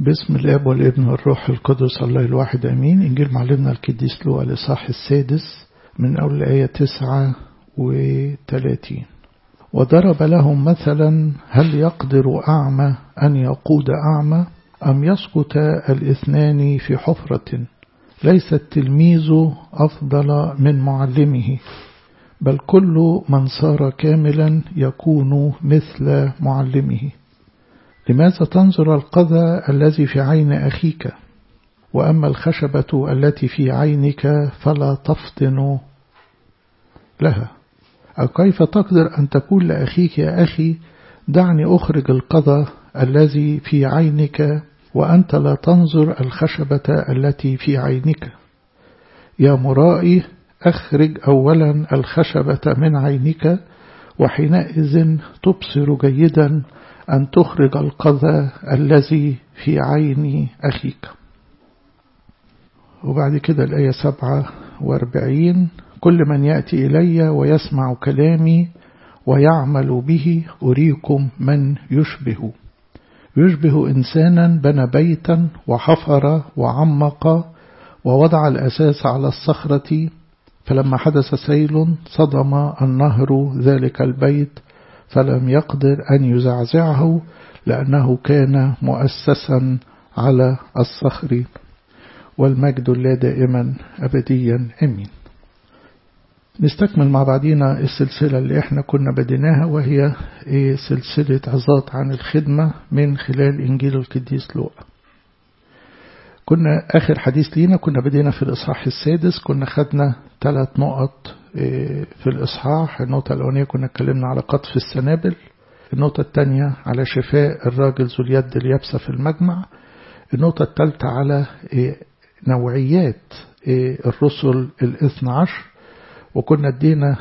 باسم الاب والابن والروح القدس الله الواحد امين. انجيل معلمنا القديس لوقا الاصحاح 6 من اول الايه 39. وضرب لهم مثلا: هل يقدر اعمى ان يقود اعمى، ام يسقط الاثنان في حفرة؟ ليس التلميذ افضل من معلمه، بل كل من صار كاملا يكون مثل معلمه. لماذا تنظر القذى الذي في عين أخيك، وأما الخشبة التي في عينك فلا تفطن لها؟ أو كيف تقدر أن تقول لأخيك: يا أخي دعني أخرج القذى الذي في عينك، وأنت لا تنظر الخشبة التي في عينك؟ يا مرائي، أخرج أولا الخشبة من عينك، وحينئذ تبصر جيدا أن تخرج القذى الذي في عين أخيك. وبعد كده الآية 47: كل من يأتي إلي ويسمع كلامي ويعمل به أريكم من يشبه إنسانا بنى بيتا وحفر وعمق ووضع الأساس على الصخرة، فلما حدث سيل صدم النهر ذلك البيت، فلم يقدر أن يزعزعه لأنه كان مؤسسا على الصخر. والمجد لله دائما أبديا آمين. نستكمل مع بعضنا السلسلة اللي احنا كنا بديناها، وهي سلسلة عظات عن الخدمة من خلال إنجيل القديس لوقا. كنا آخر حديث لينا كنا بدينا في الإصحاح 6. كنا خدنا 3 نقط في الإصحاح. النقطة الأولانية كنا اتكلمنا على قطف السنابل، النقطة الثانية على شفاء الراجل ذو اليد اليابسة في المجمع، النقطة الثالثة على نوعيات الرسل 12، وكنا ادينا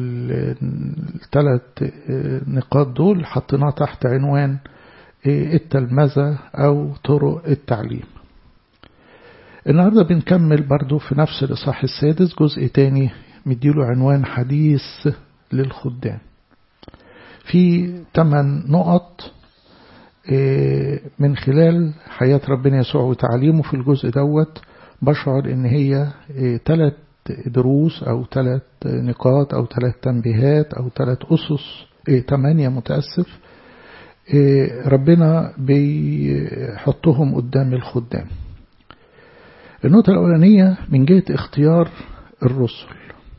ال3 نقاط دول حطيناها تحت عنوان التلمذة أو طرق التعليم. النهاردة بنكمل برضو في نفس الإصحاح 6 جزء تاني مديله عنوان حديث للخدام. في 8 نقط من خلال حياة ربنا يسوع وتعليمه في الجزء دوت. بشعر ان هي 3 دروس او 3 نقاط او 3 تنبيهات او 3 أسس 8 متأسف ربنا بيحطهم قدام الخدام. النقطة الأولانية من جهة اختيار الرسل.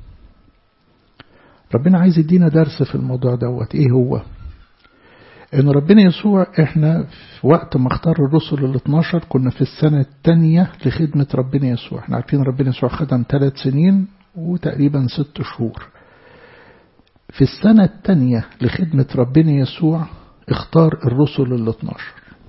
ربنا عايز يدينا درس في الموضوع دوت. ايه هو؟ ان ربنا يسوع احنا في وقت ما اختار الرسل 12 كنا في السنة الثانية لخدمة ربنا يسوع. احنا عارفين ربنا يسوع خدم 3 سنين وتقريبا 6 شهور. في السنة الثانية لخدمة ربنا يسوع اختار الرسل 12.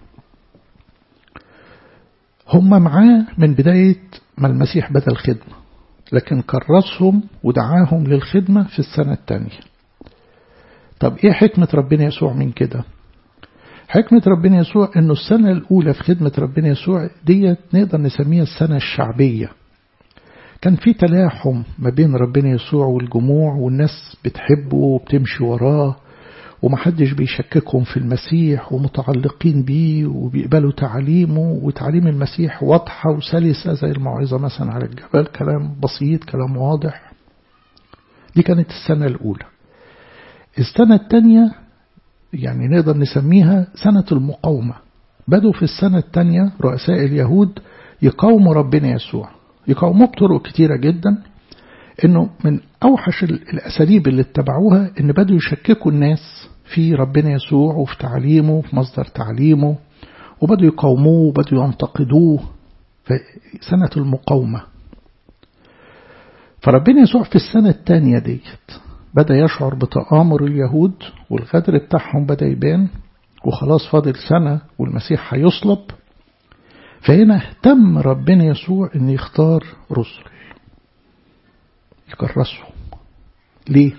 هم معاه من بداية ما المسيح بدأ الخدمة، لكن كرسهم ودعاهم للخدمة في السنة الثانية. طب ايه حكمة ربنا يسوع من كده؟ حكمة ربنا يسوع انه السنة الاولى في خدمة ربنا يسوع ديت نقدر نسميها السنة الشعبية. كان في تلاحم ما بين ربنا يسوع والجموع، والناس بتحبه وبتمشي وراه ومحدش بيشككهم في المسيح ومتعلقين بيه وبيقبلوا تعليمه، وتعليم المسيح واضحة وسلسة زي الموعظة مثلا على الجبل، كلام بسيط كلام واضح. دي كانت السنة الأولى. السنة الثانية يعني نقدر نسميها سنة المقاومة. بدوا في السنة الثانية رؤساء اليهود يقاوموا ربنا يسوع، يقاوموه بطرق كتيرة جدا. انه من اوحش الاساليب اللي اتبعوها ان بدوا يشككوا الناس في ربنا يسوع وفي تعليمه وفي مصدر تعليمه، وبدوا يقاوموه وبدوا ينتقدوه. فسنة المقاومة. فربنا يسوع في السنة الثانية ديت بدأ يشعر بتآمر اليهود، والغدر بتاعهم بدأ يبان، وخلاص فاضل سنة والمسيح هيصلب. فهنا اهتم ربنا يسوع ان يختار رسل يكرسهم. ليه؟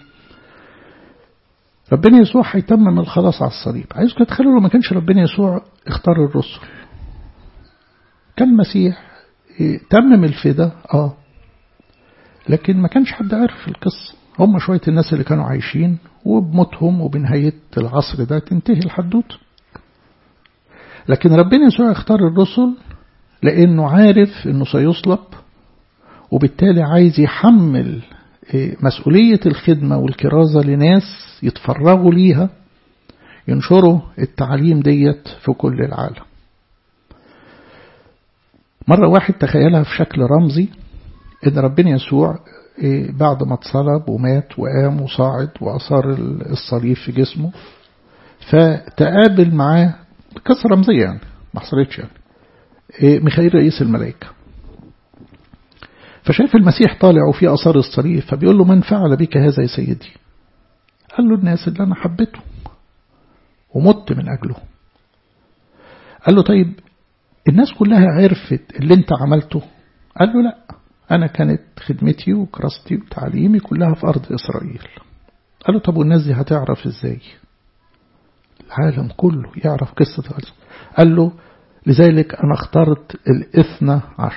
ربنا يسوع هيتمم الخلاص على الصليب. عايزكم تتخيلوا لو ما كانش ربنا يسوع اختار الرسل، كان المسيح تمم الفدا لكن ما كانش حد عارف القصة. هم شوية الناس اللي كانوا عايشين، وبموتهم وبنهاية العصر ده تنتهي الحدوث. لكن ربنا يسوع اختار الرسل لأنه عارف أنه سيصلب، وبالتالي عايز يحمل مسؤولية الخدمة والكرازة لناس يتفرغوا ليها، ينشروا التعليم ديت في كل العالم. مرة واحد تخيلها في شكل رمزي، إن ربنا يسوع بعد ما اتصلب ومات وقام وصاعد وأثار الصليب في جسمه، فتقابل معاه قصة رمزية يعني ما حصلتش يعني ميخائيل رئيس الملائكة، فشايف المسيح طالع وفي أثار الصليب، فبيقول له: من فعل بك هذا يا سيدي؟ قال له: الناس اللي أنا حبيتهم ومت من أجله. قال له: طيب الناس كلها عرفت اللي انت عملته؟ قال له: لا، أنا كانت خدمتي وكراستي وتعليمي كلها في أرض إسرائيل. قال له: طب والناس دي هتعرف إزاي؟ العالم كله يعرف قصة غزة. قال له: لذلك أنا اخترت 12.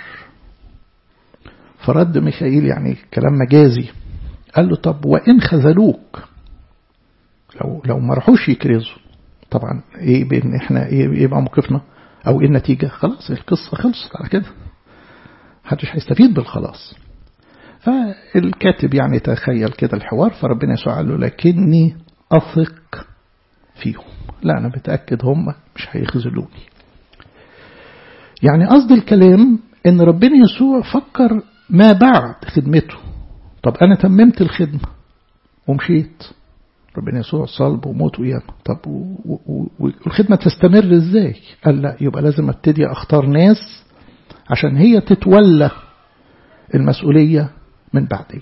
فرد ميخائيل يعني كلام مجازي، قال له: طب وإن خذلوك، لو ما رحوش يكرزوا، طبعا إيه بإن إحنا إيه يبقى موقفنا أو إيه النتيجة؟ خلاص القصة خلصت على كده، محدش هيستفيد بالخلاص. فالكاتب يعني تخيل كده الحوار، فربنا يسوع قال له: لكني أثق فيهم، لا أنا متأكد هم مش هيخذلوني. يعني قصد الكلام إن ربنا يسوع فكر ما بعد خدمته. طب أنا تممت الخدمة ومشيت، ربنا يسوع صلب وموت وقيامة، طب والخدمة تستمر إزاي؟ قال لا، يبقى لازم ابتدي أختار ناس عشان هي تتولى المسؤولية من بعدي.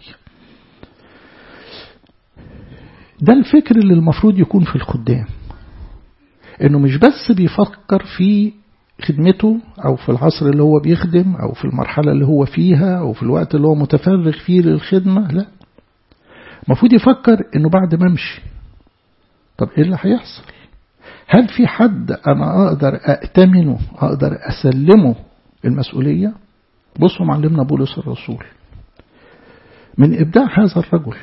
ده الفكر اللي المفروض يكون في الخدام، إنه مش بس بيفكر في خدمته أو في العصر اللي هو بيخدم أو في المرحلة اللي هو فيها أو في الوقت اللي هو متفرغ فيه للخدمة، لا، المفروض يفكر إنه بعد ما امشي طب إيه اللي هيحصل؟ هل في حد أنا أقدر أأتمنه، أقدر أسلمه المسؤولية؟ بصوا معلمنا بولس الرسول من إبداع هذا الرجل.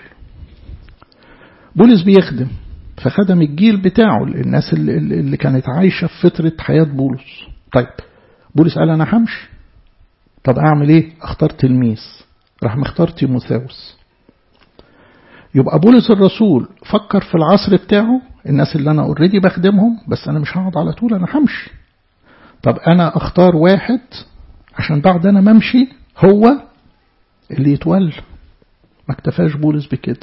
بولس بيخدم فخدم الجيل بتاعه، الناس اللي كانت عايشة في فترة حياة بولس. طيب بولس قال أنا همشي، طب أعمل إيه؟ اختار تلميذ، راح مختار تيموثاوس. يبقى بولس الرسول فكر في العصر بتاعه، الناس اللي أنا اوريدي بخدمهم، بس أنا مش هقعد على طول، أنا همشي. طب أنا أختار واحد عشان بعد أنا ممشي هو اللي يتولى. ما اكتفاش بولس بكده،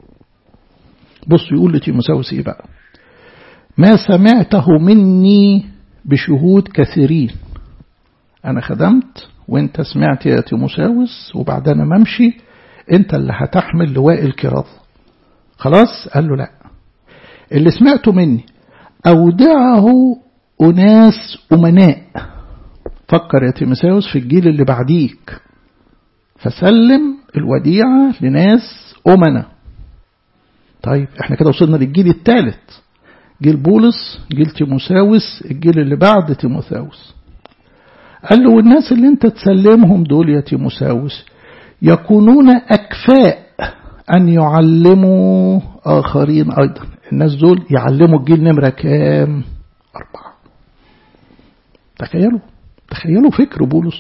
بص يقول لتيموثاوس إيه بقى؟ ما سمعته مني بشهود كثيرين. أنا خدمت وانت سمعت يا تيموثاوس، وبعد أنا ممشي انت اللي هتحمل لواء الكرازة. خلاص؟ قال له لا، اللي سمعته مني أودعه أناس أمناء. فكر يا تيموثاوس في الجيل اللي بعديك، فسلم الوديعة لناس أمناء. طيب احنا كده وصلنا للجيل الثالث، جيل بولس، جيل تيموثاوس، الجيل اللي بعد تيموثاوس. قال له والناس اللي انت تسلمهم دول يا تيموثاوس يكونون أكفاء أن يعلموا آخرين أيضا. الناس دول يعلموا الجيل نمرة كام؟ 4. تخيلوا فكر بولس،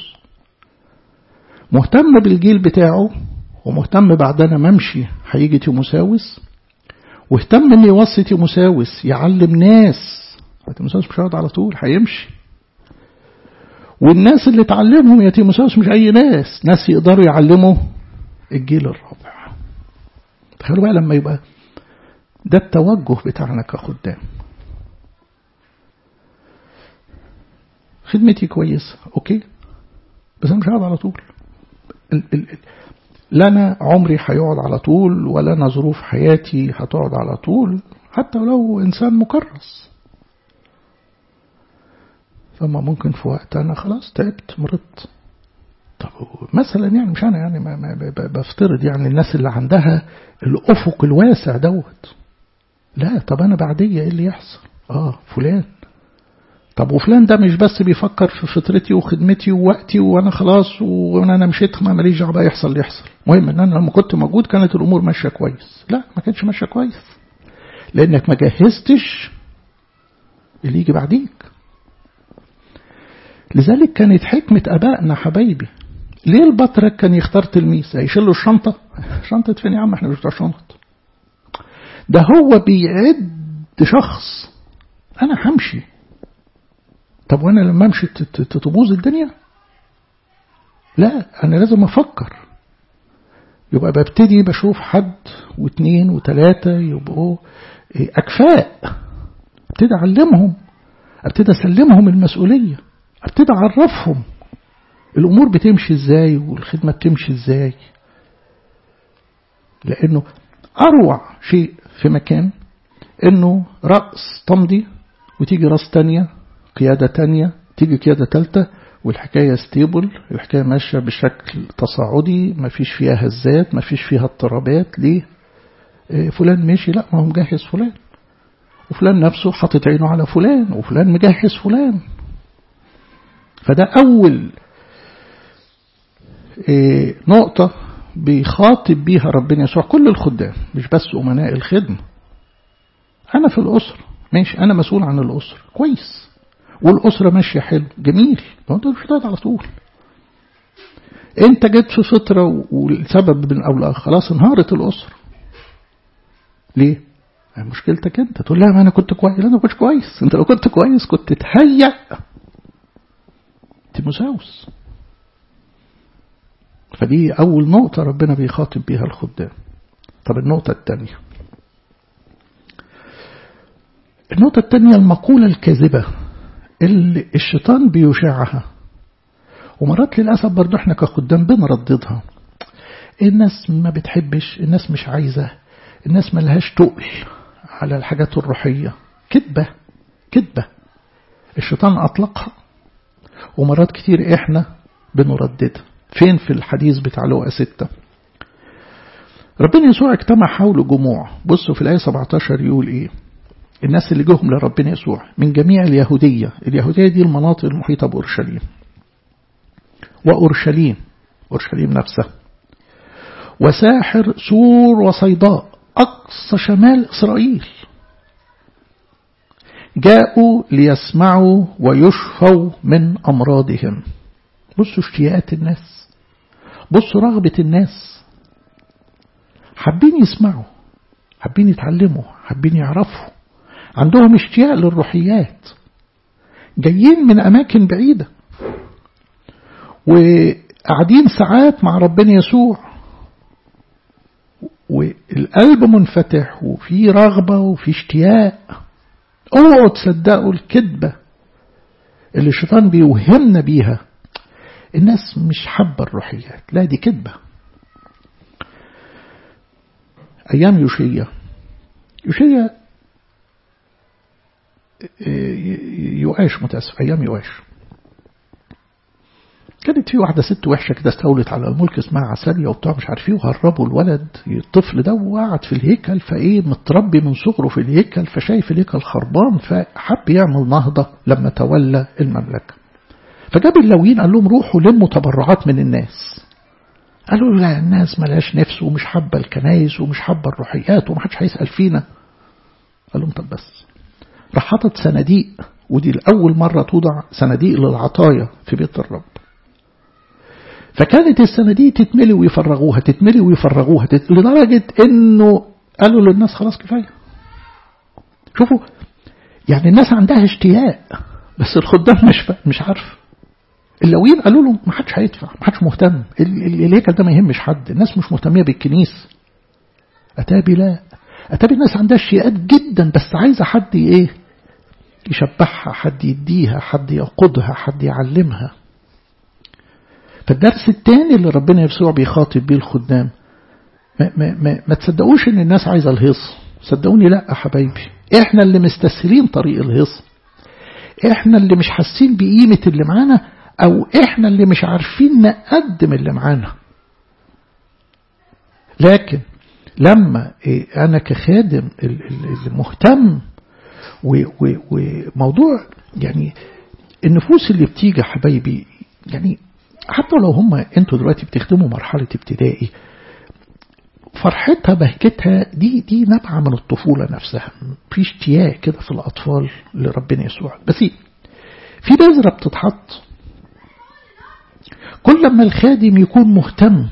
مهتم بالجيل بتاعه ومهتم بعدنا ممشي هيجي تيموثاوس، واهتم ان يوصي تيموثاوس يعلم ناس. تيموثاوس مش هيقعد على طول، هيمشي. والناس اللي تعلمهم يا تيموثاوس مش اي ناس يقدروا يعلموا الجيل الرابع. تخيلوا بقى لما يبقى ده التوجه بتاعنا كخدام. خدمتي كويسة اوكي، بس انا مش هقعد على طول. لا أنا عمري هيقعد على طول، ولا أنا ظروف حياتي هتقعد على طول، حتى لو إنسان مكرس. فما ممكن في وقت أنا خلاص تعبت مرضت. طب مثلا يعني مش أنا يعني ما بفترض يعني الناس اللي عندها الأفق الواسع دوت. لا، طب أنا بعدية إيه اللي يحصل؟ فلان. طب وفلان ده مش بس بيفكر في فطرتي وخدمتي ووقتي وانا خلاص وانا مشيت ما ماليش دعوه بقى يحصل اللي يحصل، المهم ان انا لما كنت موجود كانت الامور ماشيه كويس. لا، ما كانتش ماشيه كويس، لانك ما جهزتش اللي يجي بعديك. لذلك كانت حكمة أبائنا حبايبي. ليه البطرك كان يختار تلميذ؟ هيشيل له الشنطة؟ شنطة فين يا عم، احنا مش بتوع شنط. ده هو بيعد شخص، أنا همشي. طب وأنا لما أمشي تبوظ الدنيا؟ لا، أنا لازم أفكر. يبقى ببتدي بشوف حد واثنين وثلاثة يبقوا أكفاء، ابتدي أعلمهم، ابتدي أسلمهم المسؤولية، ابتدي أعرفهم الأمور بتمشي إزاي والخدمة بتمشي إزاي. لأنه أروع شيء في مكان إنه رأس تمضي وتيجي رأس تانية، قيادة تانية، تيجي قيادة تالتة، والحكاية ستيبل، الحكاية ماشية بشكل تصاعدي، ما فيش فيها هزات، ما فيش فيها اضطرابات. ليه؟ فلان ماشي، لا ما هو مجهز فلان، وفلان نفسه حاطط عينه على فلان، وفلان مجهز فلان. فده أول نقطة بيخاطب بيها ربنا يسوع كل الخدام، مش بس أمناء الخدمة. أنا في الأسرة ماشي، أنا مسؤول عن الأسرة كويس، والأسرة ماشية حلو جميل، ما أنت مش هتقعد على طول. أنت جيت في فترة والسبب من أولى خلاص انهارت الأسرة. ليه؟ مشكلتك أنت. تقول لها ما أنا كنت كويس. لا، أنا كنت كويس. أنت لو كنت كويس كنت تهيأ تيموثاوس. فدي أول نقطة ربنا بيخاطب بيها الخدام. طب النقطة الثانية، المقولة الكاذبة اللي الشيطان بيشاعها، ومرات للأسف برضو احنا كخدام بنرددها. الناس ما بتحبش، الناس مش عايزة، الناس ملهاش تقل على الحاجات الروحية. كذبة كذبة الشيطان أطلقها، ومرات كتير احنا بنرددها. فين في الحديث بتاع لوقا 6 ربنا يسوع اجتمع حوله جموع. بصوا في الآية 17 يقول ايه؟ الناس اللي جوهم لربنا يسوع من جميع اليهودية دي المناطق المحيطة بأورشليم، وأورشليم نفسها، وساحر سور وصيداء أقصى شمال إسرائيل، جاءوا ليسمعوا ويشفوا من أمراضهم. بصوا اشتياقات الناس، بصوا رغبة الناس، حابين يسمعوا، حابين يتعلموا، حابين يعرفوا، عندهم اشتياق للروحيات، جايين من أماكن بعيدة وقاعدين ساعات مع ربنا يسوع، والقلب منفتح وفي رغبة وفي اشتياق. اوعوا تصدقوا الكذبة اللي الشيطان بيوهمنا بيها، الناس مش حابة الروحيات. لا، دي كذبة. أيام يوشيا يؤاش، متأسف، أيام يؤاش كانت في واحدة ست وحشة كده استولت على الملك اسمها عسالية وبتاع مش عارفيه، وهربوا الولد الطفل ده وقعد في الهيكل، فايه متربي من صغره في الهيكل، فشايف الهيكل خربان، فحب يعمل نهضة لما تولى المملكة. فجاب اللاويين قال لهم روحوا لموا تبرعات من الناس. قالوا لا، الناس ملهاش نفس ومش حابة الكنايس ومش حابة الروحيات ومحدش هيسأل فينا. قال لهم طب بس. راح حاطط صناديق، ودي الأول مرة توضع صناديق للعطايا في بيت الرب. فكانت الصناديق تتملي ويفرغوها، تتملي ويفرغوها، لدرجة انه قالوا للناس خلاص كفاية. شوفوا يعني الناس عندها اشتياق، بس الخدام مش عارف. اللاويين قالوا له ما حدش هيدفع، ما حدش مهتم، الهيكل ده ما يهمش حد، الناس مش مهتمية بالكنيسة. أتابي لا، أتابي الناس عندها اشتياقات جدا، بس عايزة حد ايه يشبعها، حد يديها، حد يقودها، حد يعلمها. فالدرس الثاني اللي ربنا يسوع بيخاطب بيه الخدام، ما تصدقوش ان الناس عايزة الهيص. صدقوني لا حبايبي، احنا اللي مستسهلين طريق الهيص، احنا اللي مش حاسين بقيمة اللي معانا، او احنا اللي مش عارفين نقدم اللي معانا. لكن لما انا كخادم المهتم وموضوع يعني النفوس اللي بتيجي حبايبي، يعني حتى لو هم انتوا دلوقتي بتخدموا مرحلة ابتدائي، فرحتها بهجتها دي نبعة من الطفولة نفسها. في اشتياق كده في الأطفال لربنا يسوع. بس في بذرة بتتحط كل ما الخادم يكون مهتم.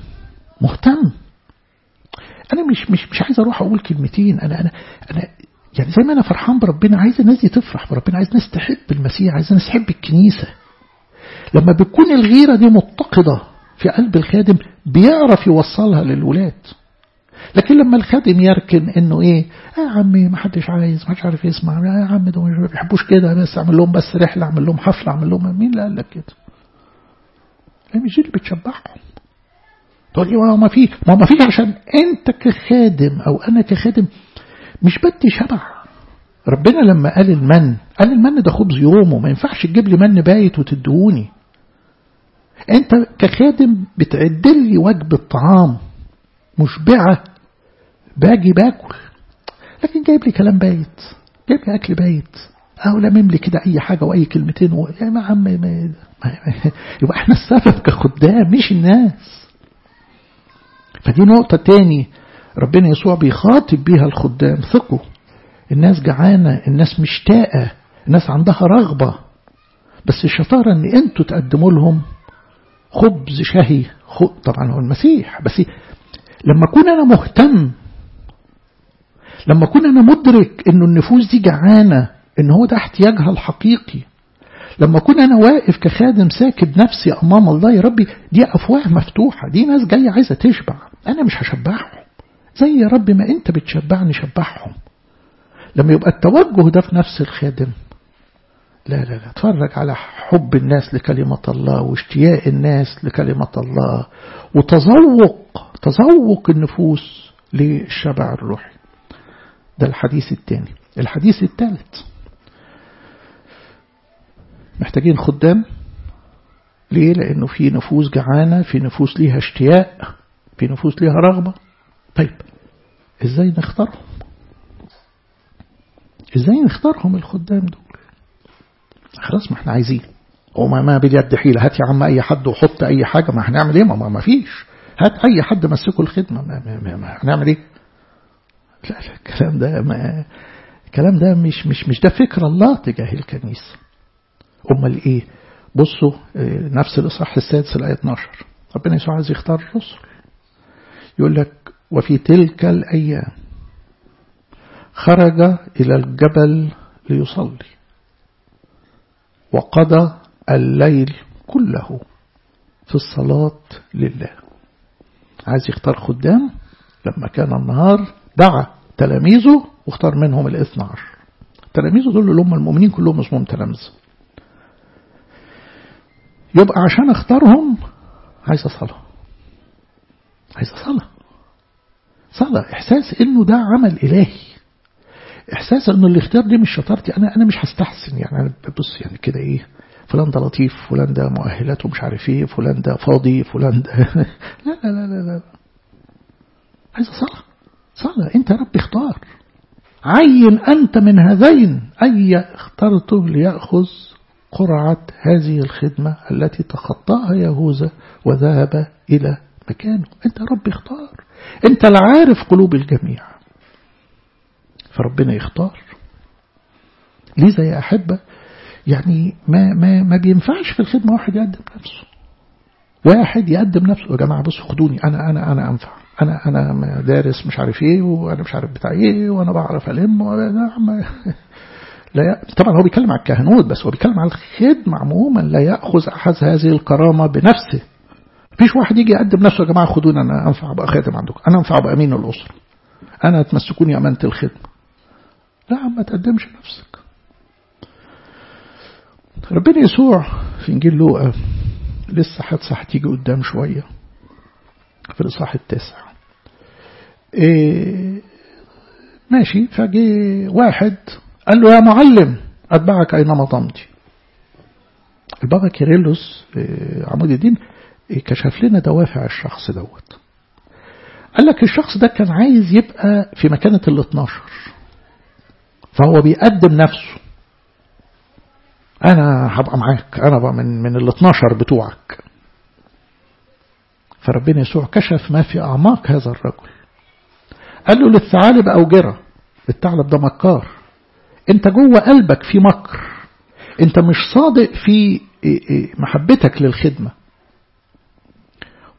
أنا مش عايز أروح أقول كلمتين. أنا يعني زي ما أنا فرحان بربنا عايز الناس دي تفرح بربنا، عايز الناس تحب المسيح، عايز الناس تحب الكنيسة. لما بتكون الغيرة دي متقدة في قلب الخادم بيعرف يوصلها للولاد. لكن لما الخادم يركن انه ايه يا عمي ما حدش عارف يسمع، يا عم ده ما بيحبوش كده، بس اعمل لهم بس رحله، اعمل لهم حفله، اعمل لهم. مين اللي قال لك كده؟ هي مش دي اللي بتشبعهم. تقول لي ما فيش عشان انت كخادم او انا كخادم مش بدي شبع. ربنا لما قال المن ده خبز يومه، ما ينفعش تجيب لي من بايت وتدهوني. انت كخادم بتعد لي وجبه طعام مشبعة باجي باكل، لكن جايب لي كلام بايت، جايب لي أكل بايت، أو لمم لي كده أي حاجة وأي كلمتين يعني ما عم يبقى احنا السبب كخدام مش الناس. فدي نقطة تاني ربنا يسوع بيخاطب بيها الخدام. ثقوا، الناس جعانة، الناس مشتاقة، الناس عندها رغبة، بس الشطارة ان انتوا تقدموا لهم خبز شهي. طبعا هو المسيح، بس لما أكون أنا مهتم، لما أكون أنا مدرك إنه النفوس دي جعانة، إن هو ده احتياجها الحقيقي، لما أكون أنا واقف كخادم ساكب نفسي أمام الله، يا ربي دي أفواه مفتوحة، دي ناس جاية عايزة تشبع، أنا مش هشبعهم زي يا ربي ما أنت بتشبعني شبعهم. لما يبقى التوجه ده في نفس الخادم، لا اتفرج على حب الناس لكلمة الله واشتياق الناس لكلمة الله وتذوق النفوس للشبع الروحي. ده الحديث الثاني. الحديث الثالث، محتاجين خدام. ليه؟ لأنه في نفوس جعانة، في نفوس ليها اشتياق، في نفوس ليها رغبة. طيب ازاي نختارهم الخدام دول؟ خلاص ما احنا عايزين، وما بيد حيلة، هات يا عم اي حد وحط اي حاجة، ما هنعمل ايه؟ ما فيش، هات اي حد مسكه الخدمة، ما هنعمل ايه؟ لا الكلام ده مش ده فكر الله تجاه الكنيسة. امال ايه؟ بصوا نفس الإصحاح السادس الآية 12، ربنا يسوع عايز يختار الرسل، يقول لك وفي تلك الأيام خرج إلى الجبل ليصلي وقضى الليل كله في الصلاة لله. عايز يختار خدام، لما كان النهار دعا تلاميذه واختار منهم 12. تلاميذه دول اللي هم المؤمنين كلهم اسمهم تلامذة. يبقى عشان اختارهم عايز صلاة، احساس انه ده عمل الهي، احساس انه الاختيار دي مش شطارتي انا مش هستحسن، يعني انا ببص يعني كده ايه، فلان ده لطيف، فلان ده مؤهلاته مش عارف ايه، فلان ده فاضي، فلان ده لا عايز صلاة. انت يا رب اختار، عين انت من هذين اي اخترته ليأخذ قرعة هذه الخدمة التي تخطاها يهوذا وذهب إلى مكانه. أنت يا رب اختار، أنت العارف قلوب الجميع، فربنا يختار. لذا يا أحبة يعني ما بينفعش في الخدمة واحد يقدم نفسه. يا جماعة بصوا خدوني، أنا أنفع، أنا دارس مش عارف إيه، وأنا مش عارف بتاع إيه، وأنا بعرف ألم لا. طبعا هو بيتكلم على الكهنوت، بس هو بيتكلم على الخدمة عموما. لا يأخذ أحد هذه الكرامة بنفسه. مفيش واحد يجي يقدم نفسه، يا جماعة خدوني أنا أنفع أبقى خادم عندكم، أنا أنفع أبقى أمين الأسرة، أنا تمسكوني أمانة الخدمة. لا، ما تقدمش نفسك. ربنا يسوع في إنجيل لوقا، لسه حادثة هتيجي قدام شوية في الإصحاح 9. ماشي، فجي واحد قال له يا معلم أتبعك أينما تمضي. البابا كيرلس عمود الدين كشف لنا دوافع الشخص دوت. قال لك الشخص ده كان عايز يبقى في مكانة 12، فهو بيقدم نفسه، أنا هبقى معاك، أنا بقى من 12 بتوعك. فربنا يسوع كشف ما في أعماق هذا الرجل، قال له للثعالب أوجرة، الثعلب ده مكار، انت جوه قلبك في مكر، انت مش صادق في محبتك للخدمة.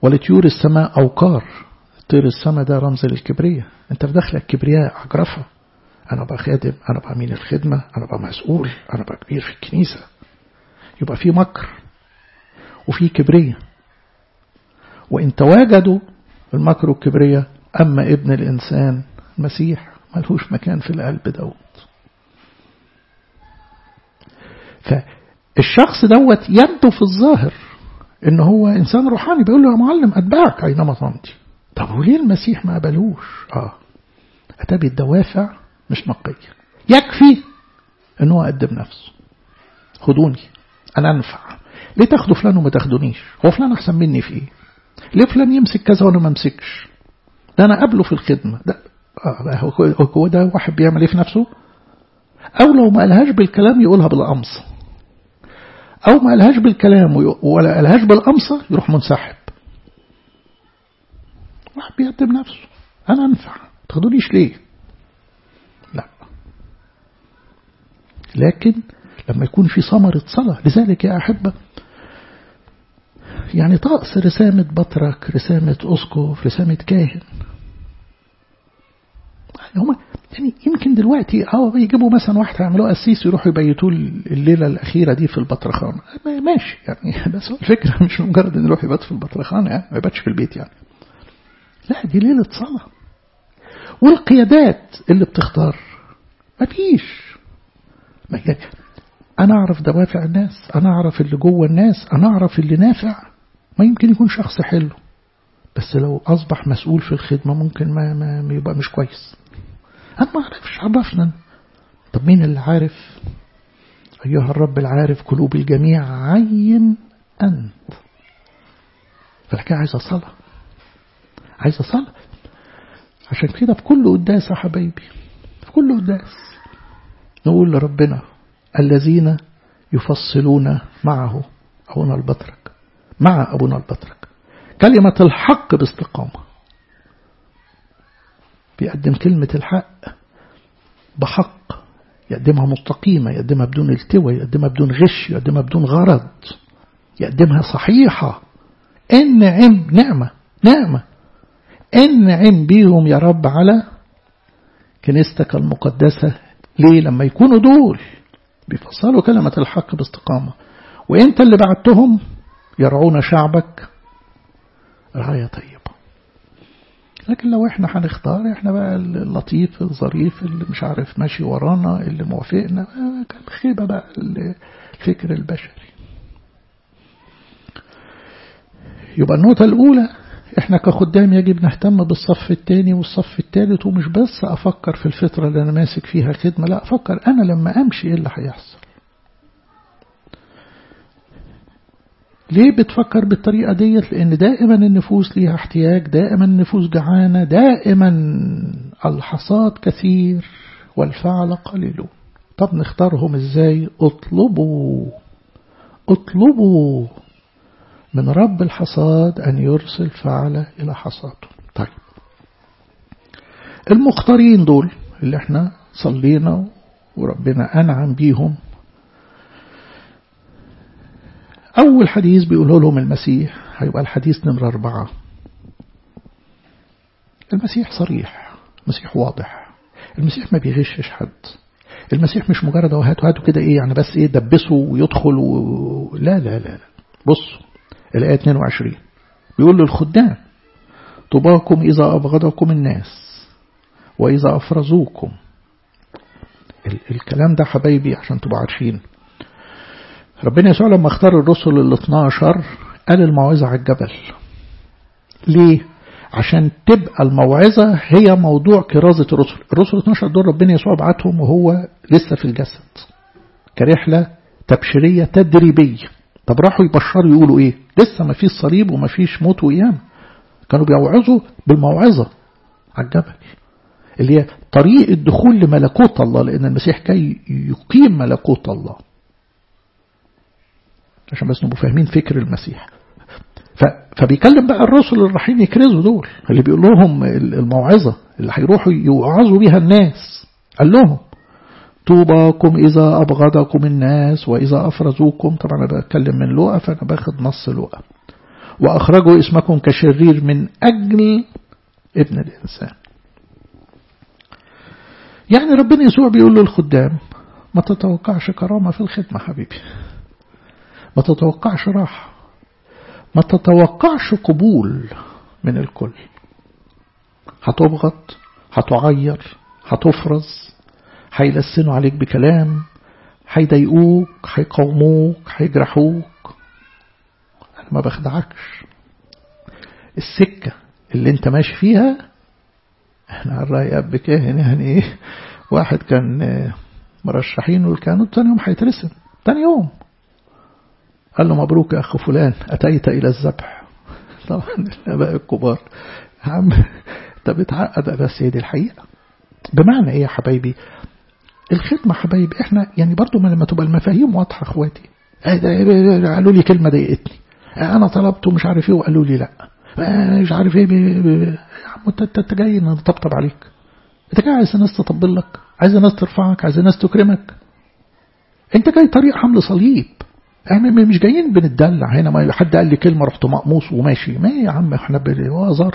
ولطيور السماء أوقار. طير السماء ده رمز للكبرية. انت في داخلك كبرياء عجرفة، أنا بقى خادم، أنا بقى أمين الخدمة، أنا بقى مسؤول، أنا بقى كبير في الكنيسة. يبقى في مكر وفي كبرية، وإن تواجدوا المكر والكبرية أما ابن الإنسان المسيح ملهوش مكان في القلب دوت. فالشخص دوت يبدو في الظاهر إن هو إنسان روحاني، بيقول له يا معلم أتبعك أينما تمضي. طب وليه المسيح ما قبلوش؟ أتى بالدوافع مش نقية. يكفي إن هو قدم نفسه، خدوني أنا أنفع. ليه تاخدوا فلان وما تاخدونيش؟ هو فلان أحسن مني في إيه؟ ليه فلان يمسك كذا وأنا ما امسكش؟ ده أنا قبله في الخدمة. ده هو ده واحد بيعمل إيه في نفسه؟ أو لو ما قالهاش بالكلام يقولها بالأمصة، أو ما قالهاش بالكلام ولا قالهاش بالأمصة يروح منسحب. واحد بيقدم نفسه، أنا أنفع، تاخدونيش ليه؟ لا. لكن لما يكون في ثمرة صلاة، لذلك يا أحبة يعني طقس رسامة بطرك، رسامة أسقف، رسامة كاهن، هما يعني يمكن دلوقتي يجيبوا مثلا واحد يعملوه قسيس يروحوا يبيتوه الليلة الأخيرة دي في البطرخانة، ماشي يعني. بس الفكرة مش مجرد إن يروح يبات في البطرخانة يعني، ما يباتش في البيت يعني. لا، دي ليلة صلاة. والقيادات اللي بتختار مفيش يعني. أنا أعرف دوافع الناس، أنا أعرف اللي جوه الناس، أنا أعرف اللي نافع. ما يمكن يكون شخص حلو، بس لو أصبح مسؤول في الخدمة ممكن ما يبقى مش كويس. أنا ما أعرفش، عرفنا. طب مين اللي عارف؟ أيها الرب العارف قلوب الجميع، عين أنت. فالحكاية عايزة صلاة، عايزة صلاة. عشان كده في كل قداس يا حبايبي، في كل قداس نقول لربنا الذين يفصلون معه أبونا البطرك، مع أبونا البطرك كلمة الحق باستقامة. بيقدم كلمة الحق بحق، يقدمها مستقيمة، يقدمها بدون التوى، يقدمها بدون غش، يقدمها بدون غرض، يقدمها صحيحة. انعم نعمة انعم بيهم يا رب على كنيستك المقدسة. ليه؟ لما يكونوا دول بيفصلوا كلمة الحق باستقامة، وانت اللي بعتهم يرعون شعبك رعاية طيبة. لكن لو احنا هنختار، احنا بقى اللطيف الظريف اللي مش عارف ماشي ورانا اللي موافقنا، كان خيبة بقى الفكر البشري. يبقى النقطة الأولى، احنا كخدام يجب نهتم بالصف الثاني والصف الثالث، ومش بس أفكر في الفترة اللي أنا ماسك فيها خدمة، لا أفكر أنا لما أمشي إيه اللي هيحصل. ليه بتفكر بالطريقة ديت؟ لأن دائما النفوس ليها احتياج، دائما النفوس جعانة، دائما الحصاد كثير والفعل قليل. طب نختارهم ازاي؟ اطلبوا من رب الحصاد أن يرسل فعل إلى حصاده. طيب المختارين دول اللي احنا صلينا وربنا أنعم بيهم، أول حديث بيقوله لهم المسيح هيبقى الحديث نمرة 4. المسيح صريح، المسيح واضح، المسيح ما بيغشش حد. المسيح مش مجرد هاتوا كده ايه يعني، بس ايه دبسوا ويدخل لا لا لا. بصوا الآية 22 بيقول للخدام طوباكم إذا أبغضكم الناس وإذا أفرزوكم. الكلام ده حبايبي عشان تبقوا عارفين، ربنا يسوع لما اختار الرسل 12 قال الموعظة على الجبل. ليه؟ عشان تبقى الموعظة هي موضوع كرازة الرسل 12 دول ربنا يسوع بعتهم وهو لسه في الجسد كرحلة تبشيرية تدريبية. طب راحوا يبشروا يقولوا ايه؟ لسه ما فيش صليب وما فيش موت وقيام، كانوا بيوعظوا بالموعظة على الجبل اللي هي طريق الدخول لملكوت الله، لأن المسيح جاي يقيم ملكوت الله. عشان بس نبقوا فاهمين فكر المسيح. فبيكلم بقى الرسل اللي رايحين يكرزوا دول، اللي بيقول لهم الموعظة اللي هيروحوا يوعظوا بيها الناس. قال لهم طوباكم إذا أبغضكم الناس وإذا أفرزوكم. طبعا أنا بتكلم من لوقا، فأنا باخد نص لوقا. وأخرجوا اسمكم كشرير من أجل ابن الإنسان. يعني ربنا يسوع بيقول للخدام ما تتوقعش كرامة في الخدمة حبيبي، ما تتوقعش راحة، ما تتوقعش قبول من الكل. هتبغض، هتعير، هتفرز، هيلسنوا عليك بكلام، هيضايقوك، هيقاوموك، هيجرحوك. أنا ما بخدعكش، السكة اللي انت ماشي فيها. احنا على رأي أب كاهن يعني ايه، واحد كان مرشحين والكهنوت تاني يوم هيترسم، تاني يوم قال له مبروك يا أخ فلان أتيت إلى الذبح. طبعا الآباء الكبار يا عم انت بتعقد على سيدي الحقيقة. بمعنى ايه يا حبايبي؟ الخدمة حبايبي احنا يعني برضو لما تبقى المفاهيم واضحة اخواتي. قالوا لي كلمة ضايقتني، انا طلبته مش عارف ايه وقالوا لي لا، مش عارف ايه يا عم انت جاي نطبطب عليك، انت جاي عايز الناس تطبل لك، عايز الناس ترفعك، عايز الناس تكرمك، انت جاي طريق حمل صليب. احنا مش جايين بنتدلع هنا. ما حد قال لي كلمة رحت مقموص وماشي، ما يا عم احنا بوازر.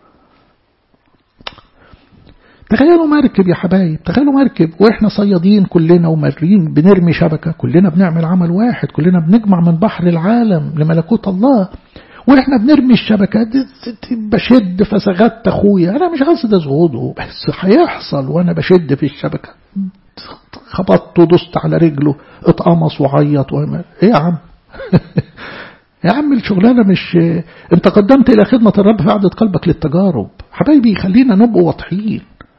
تخيلوا مركب يا حبايب، تخيلوا مركب واحنا صيادين كلنا ومارين بنرمي شبكة، كلنا بنعمل عمل واحد، كلنا بنجمع من بحر العالم لملكوت الله، واحنا بنرمي الشبكة دي بشد فسغت اخويا، انا مش قصد ازغده بس هيحصل وانا بشد في الشبكة خبطت ودست على رجله اتقمص وعيط ايه يا عم يا عم الشغلانة مش انت قدمت الى خدمة الرب فعدت قلبك للتجارب. حبايبي خلينا نبقى واضحين،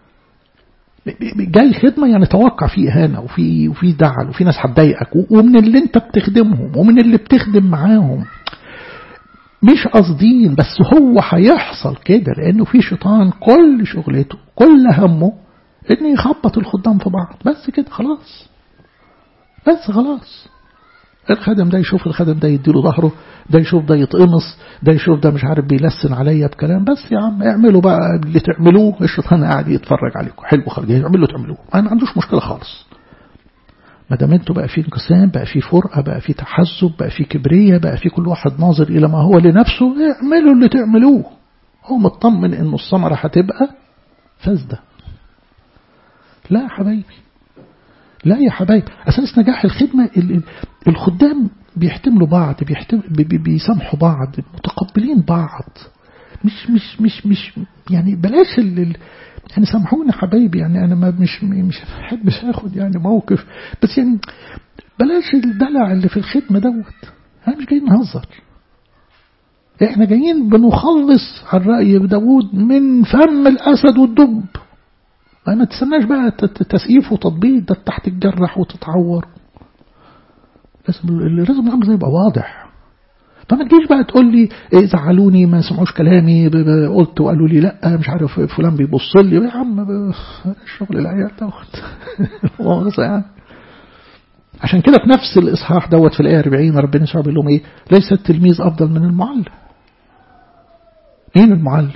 جاي خدمة يعني توقع فيه إهانة وفي دعل وفي ناس هتضايقك ومن اللي انت بتخدمهم ومن اللي بتخدم معاهم، مش قصدين بس هو هيحصل كده، لأنه في شيطان كل شغلته كل همه إنه يخبط الخدام في بعض بس كده خلاص. بس خلاص الخدم ده يشوف الخدم ده يديله ظهره، ده يشوف ده يتقمص، ده يشوف ده مش عارف بيلسن عليا بكلام. بس يا عم اعملوا بقى اللي تعملوه، الشيطان قاعد يتفرج عليكم حلو خالص، اعملوا تعملوه انا ما عندوش مشكله خالص. ما دام انتوا بقى في انقسام، بقى في فرقه، بقى في تحزب، بقى في كبريه، بقى في كل واحد ناظر الى ما هو لنفسه، اعملوا اللي تعملوه. هو مطمن انه الثمره هتبقى فاسده. لا يا حبايبي، لا يا حبايبي، أساس نجاح الخدمة الخدام بيحتملوا بعض، بيسامحوا بعض، متقبلين بعض. مش يعني بلاش يعني سامحوني حبايبي، يعني أنا مش بحبش أخد يعني موقف، بس يعني بلاش الدلع اللي في الخدمة دوت. احنا مش جايين نهزر، احنا جايين بنخلص على رأي داود من فم الأسد والدب. ما تستناش بقى تسقيف وتطبيق، ده تحت تجرح وتتعور. لازم الأمر يبقى واضح. فما تجيش بقى تقول لي إيه زعلوني ما سمعوش كلامي قلت وقالوا لي لا مش عارف فلان بيبص لي. يا عم الشغل العيال دوت مؤاخذة يعني. عشان كده في نفس الإصحاح دوت في الآية 40 ربنا يسوع بيقول لهم إيه؟ ليس التلميذ أفضل من المعلم. مين المعلم؟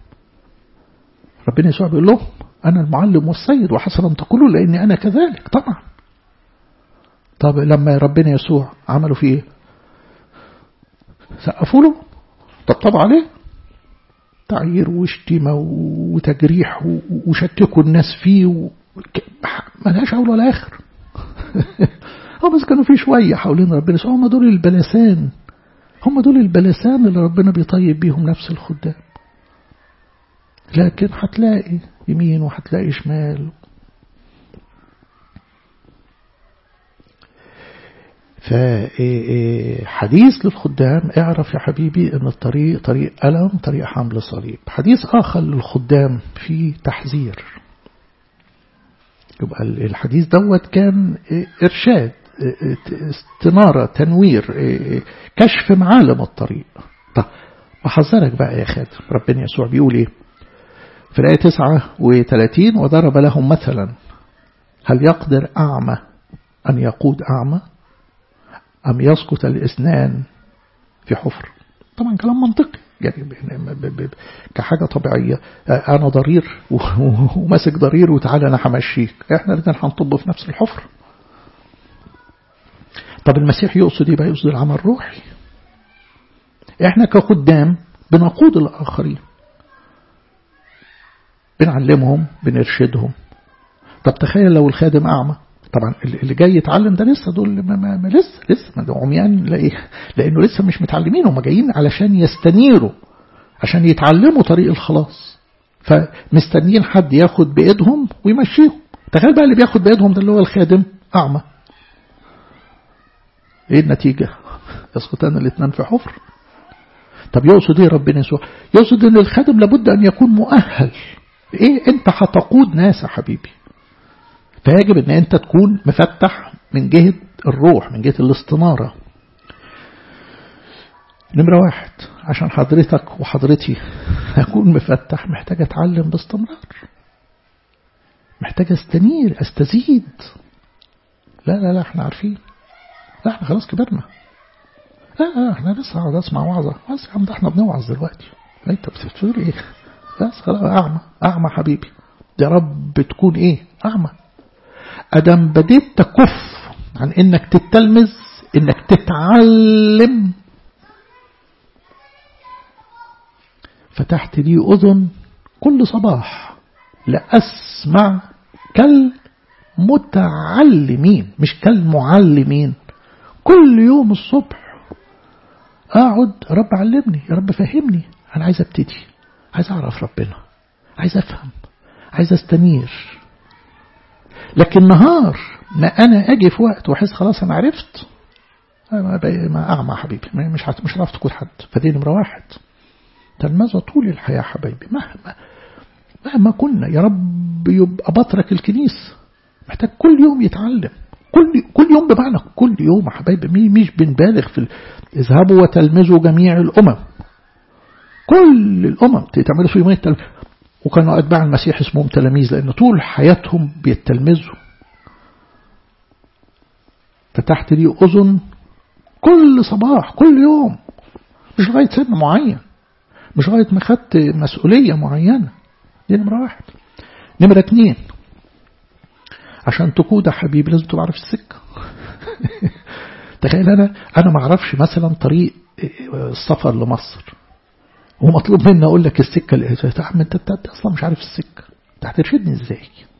ربنا يسوع بيقول لهم أنا المعلم والسيد وحسنا تقولوا لأني أنا كذلك. طبعا. طب لما ربنا يسوع عملوا فيه سقفوا له، طبطبوا عليه، تعيير وشتيمة وتجريح وشككوا الناس فيه ملهاش أول ولا آخر. بس كانوا فيه شوية حوالين ربنا يسوع، هم دول البلسان، هم دول البلسان اللي ربنا بيطيب بيهم نفس الخدام. لكن هتلاقي يمين وهتلاقي شمال. فحديث للخدام اعرف يا حبيبي ان الطريق طريق ألم، طريق حمل صليب. حديث آخر للخدام في تحذير. يبقى الحديث دوت كان إرشاد، استنارة، تنوير، كشف معالم الطريق. طب وحذرك بقى يا خادم، ربنا يسوع بيقول ايه في الآية 39 وضرب لهم مثلا هل يقدر أعمى أن يقود أعمى أم يسقط الإثنان في حفر. طبعا كلام منطقي يعني كحاجة طبيعية. أنا ضرير وماسك ضرير وتعالى أنا همشيك، إحنا الاثنين هنطب في نفس الحفر. طب المسيح يقصد يبقى يقصد العمل الروحي. احنا كخدام بنقود الآخرين، بنعلمهم بنرشدهم. طب تخيل لو الخادم أعمى، طبعا اللي جاي يتعلم ده لسه دول لسه ما ده عميان، لأنه لسه مش متعلمين، هم جايين علشان يستنيروا، عشان يتعلموا طريق الخلاص، فمستنيين حد ياخد بإيدهم ويمشيهم. تخيل بقى اللي بياخد بإيدهم ده اللي هو الخادم أعمى، ايه النتيجة؟ يسقطان الاثنان في حفر. طب يقصد ايه ربنا يسوع؟ يقصد ان الخادم لابد ان يكون مؤهل. ايه انت هتقود ناس يا حبيبي، فيجب ان انت تكون مفتح من جهة الروح، من جهة الاستنارة. نمرة 1 عشان حضرتك وحضرتي أكون مفتح محتاج أتعلم باستمرار، محتاج أستنير أستزيد. لا احنا عارفين، لا احنا خلاص كبرنا، لا احنا لسه هقعد اسمع وعظة بس يا عم، ده احنا بنوعظ دلوقتي، انت بتقول ايه؟ بس خلاص أعمى حبيبي، يا رب تكون ايه؟ أعمى. أدم بديت تكف عن انك تتلمذ، انك تتعلم، فتحت لي أذن كل صباح لأسمع كالمتعلمين مش كالمعلمين. كل يوم الصبح أقعد، يا رب علمني، يا رب فهمني، أنا عايز أبتدي، عايز أعرف ربنا، عايز أفهم، عايز أستنير. لكن نهار ما أنا أجي في وقت وأحس خلاص أنا عرفت، ما أعمى حبيبي، مش هتعرف تكون حد. فدي نمرة 1. تلمذة طول الحياة حبايبي، مهما كنا. يا رب يبقى بطرك الكنيسة محتاج كل يوم يتعلم، كل يوم، بمعنى كل يوم حبايبي، مش بنبالغ في اذهبوا وتلمذوا جميع الأمم، كل الأمم تعملوا في يومين التلميذ. وكانوا أتباع المسيح اسمهم تلاميذ لأن طول حياتهم بيتلمذوا. فتحت لي أذن كل صباح كل يوم، مش لغاية سن معين، مش لغاية ما خدت مسؤولية معينة. دي نمرة 1. نمرة 2 عشان تقود يا حبيبي لازم تبقى عارف السكة. تخيل أنا ما أعرفش مثلا طريق السفر لمصر ومطلوب مني أقول لك السكة اللي أنت أصلا مش عارف السكة، أنت هترشدني إزاي؟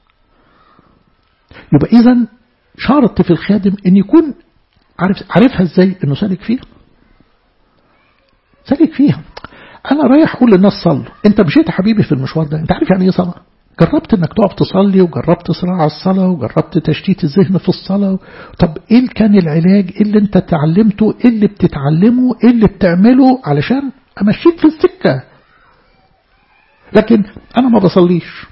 يبقى إذن شرط في الخادم إن يكون عارفها إزاي، إنه سالك فيها. أنا رايح أقول للناس صلوا، أنت مشيت حبيبي في المشوار ده، أنت عارف يعني إيه صلاة؟ جربت إنك تقف تصلي، وجربت صراع الصلاة، وجربت تشتيت الذهن في الصلاة. طب إيه كان العلاج؟ إيه اللي أنت تعلمته؟ إيه اللي بتتعلمه؟ إيه اللي بتعمله علشان أمشيك في السكة؟ لكن أنا ما بصليش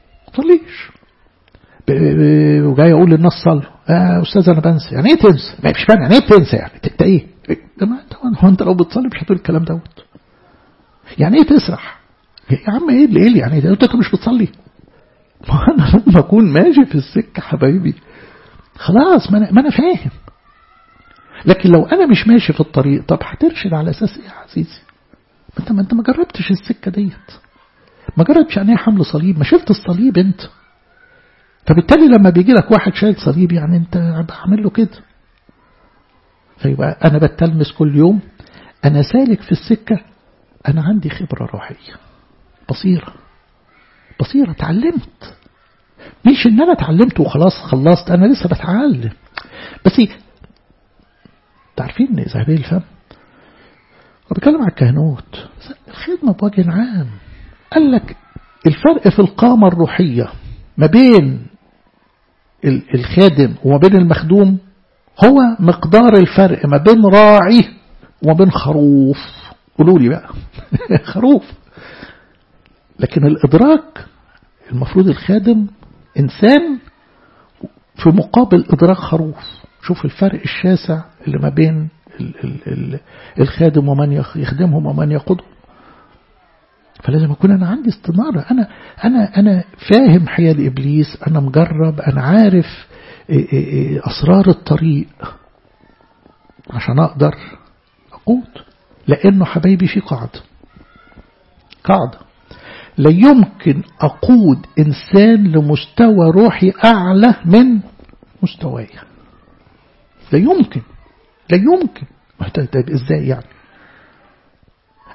وجاي أقول للناس صلوا، أستاذ أنا بنسى. يعني إيه تنسى؟ مش فاهم يعني إيه تنسى، يعني أنت إيه؟ هو أنت لو بتصلي مش هتقول الكلام دوت. يعني ايه تسرح يا عم؟ ايه اللي يعني ده انت مش بتصلي؟ ما انا لما اكون ماشي في السكه حبايبي خلاص ما انا فاهم. لكن لو انا مش ماشي في الطريق، طب هترشد على اساس ايه يا عزيزي؟ ما انت ما جربتش السكه ديت، ما جربتش يعني ايه حمل صليب، ما شفت الصليب انت. فبالتالي لما بيجي لك واحد شايل صليب يعني انت بعمل له كده. فيبقى انا بتلمس كل يوم، انا سالك في السكه، أنا عندي خبرة روحية، بصيرة اتعلمت، مش إن أنا اتعلمت وخلاص خلصت، أنا لسه بتعلم. بس تعرفين ذهبي الفم هو بيتكلم على الكهنوت، الخدمة بوجه عام. قال لك الفرق في القامة الروحية ما بين الخادم وما بين المخدوم هو مقدار الفرق ما بين راعي وما بين خروف. قولوا لي بقى خروف. لكن الإدراك المفروض الخادم إنسان في مقابل إدراك خروف. شوف الفرق الشاسع اللي ما بين الخادم ومن يخدمهم ومن يقودهم. فلازم أكون أنا عندي استنارة، أنا فاهم حيال إبليس، أنا مجرب، أنا عارف أسرار الطريق عشان أقدر أقود. لأنه حبايبي في قاعدة لا يمكن أقود إنسان لمستوى روحي أعلى من مستواي. لا يمكن. طيب إزاي يعني؟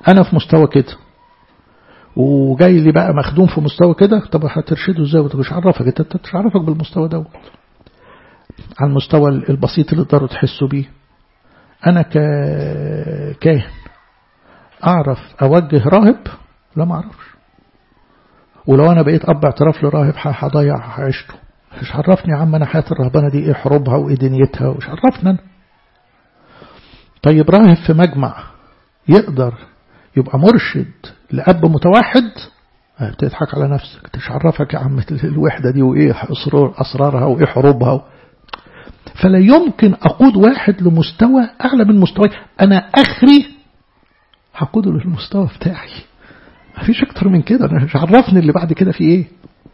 أنا في مستوى كده وجاي لي بقى مخدوم في مستوى كده، طب هترشده ازاي؟ مش عرفك، انت مش عرفك بالمستوى دوت. على المستوى البسيط اللي تقدروا تحسوا بيه، أنا كاهن أعرف أوجه راهب؟ لا ما أعرفش. ولو أنا بقيت أب اعتراف لراهب هضيع عيشته. مش عرفني يا عم أنا حياة الرهبانة دي إيه حروبها وإيه دنيتها، ومش عرفنا أنا. طيب راهب في مجمع يقدر يبقى مرشد لأب متوحد؟ بتضحك على نفسك. مش عرفك يا عم الوحدة دي وإيه أسرارها وإيه حروبها. فلا يمكن أقود واحد لمستوى أعلى من مستوى أنا أخري هقوده للمستوى بتاعي. ما فيش أكتر من كده. أنا مش عرفني اللي بعد كده في إيه.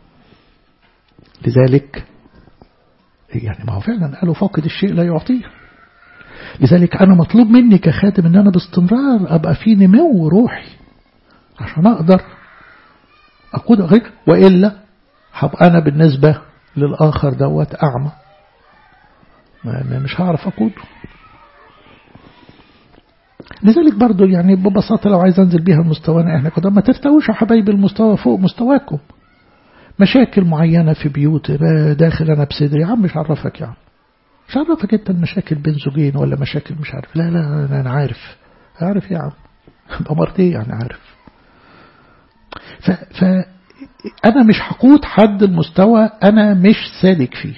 لذلك يعني ما هو فعلا قالوا فاقد الشيء لا يعطيه. لذلك أنا مطلوب مني كخادم أن أنا باستمرار أبقى في نمو روحي عشان أقدر أقود غير، وإلا هبقى أنا بالنسبة للآخر دوت أعمى، مش هعرف أقوده. لذلك برضو يعني ببساطة لو عايز أنزل بيها مستوانا إحنا كده، ما ترتوش يا حبايبي المستوى فوق مستواكم. مشاكل معينة في بيوت داخل أنا بصدري، يا عم مش عرفك يا عم، مش عرفك أنت المشاكل بين زوجين ولا مشاكل مش عارف. لا أنا عارف يا عم بمرتي يعني عارف. فأنا مش هقود حد المستوى أنا مش سالك فيه،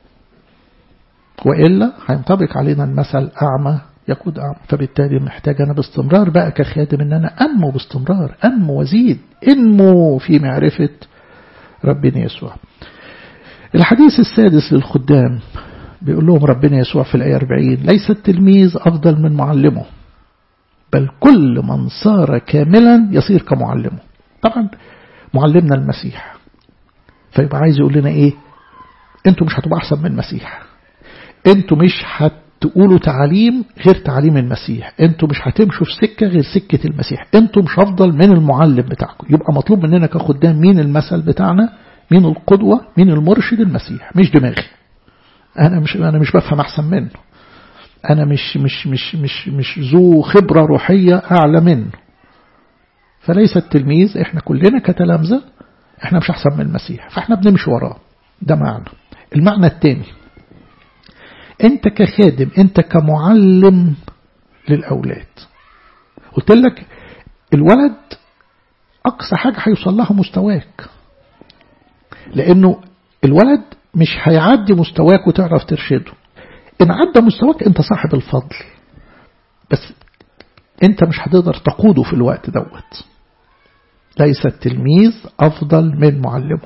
وإلا هينطبق علينا المثل أعمى يقود أعمى. فبالتالي محتاج أنا باستمرار بقى كخادم أن أنا أنمو باستمرار، أنمو وزيد، أنمو في معرفة ربنا يسوع. الحديث السادس للخدام بيقول لهم ربنا يسوع في الآية 40: ليس التلميذ أفضل من معلمه، بل كل من صار كاملا يصير كمعلمه. طبعا معلمنا المسيح، فيبقى عايز يقول لنا إيه؟ أنتوا مش هتبقى أحسن من المسيح، أنتوا مش هتقولوا تعاليم غير تعاليم المسيح، أنتوا مش هتمشوا في سكة غير سكة المسيح، أنتوا مش أفضل من المعلم بتاعكم. يبقى مطلوب مننا كخدام مين المثل بتاعنا؟ مين القدوة؟ مين المرشد؟ المسيح، مش دماغي. أنا مش بفهم أحسن منه، أنا مش ذو خبرة روحية أعلى منه. فليس التلميذ، إحنا كلنا كتلامذة إحنا مش أحسن من المسيح، فإحنا بنمشي وراه. ده معنى. المعنى الثاني، أنت كخادم، أنت كمعلم للأولاد. قلت لك الولد أقصى حاجة هيوصل لها مستواك، لأنه الولد مش هيعدي مستواك وتعرف ترشده. إن عدى مستواك أنت صاحب الفضل، بس أنت مش هتقدر تقوده في الوقت دوت. ليس التلميذ أفضل من معلمه.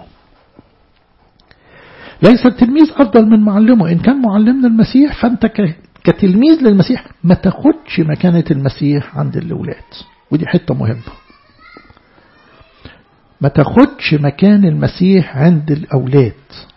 ليس التلميذ أفضل من معلمه. إن كان معلمنا المسيح فأنت كتلميذ للمسيح ما تاخدش مكانة المسيح عند الأولاد، ودي حتة مهمة. ما تاخدش مكان المسيح عند الأولاد.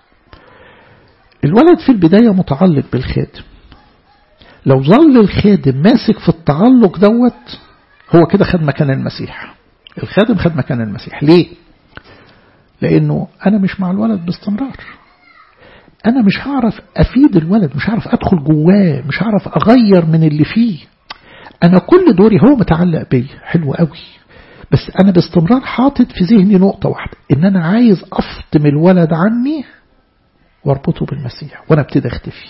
الولد في البداية متعلق بالخادم، لو ظل الخادم ماسك في التعلق دوت هو كده خد مكان المسيح. الخادم خد مكان المسيح. ليه؟ لأنه أنا مش مع الولد باستمرار، أنا مش هعرف أفيد الولد، مش هعرف أدخل جواه، مش هعرف أغير من اللي فيه. أنا كل دوري هو متعلق بي، حلو قوي، بس أنا باستمرار حاطط في ذهني نقطة واحدة، إن أنا عايز أفطم الولد عني واربطه بالمسيح، وأنا ابتدى اختفي.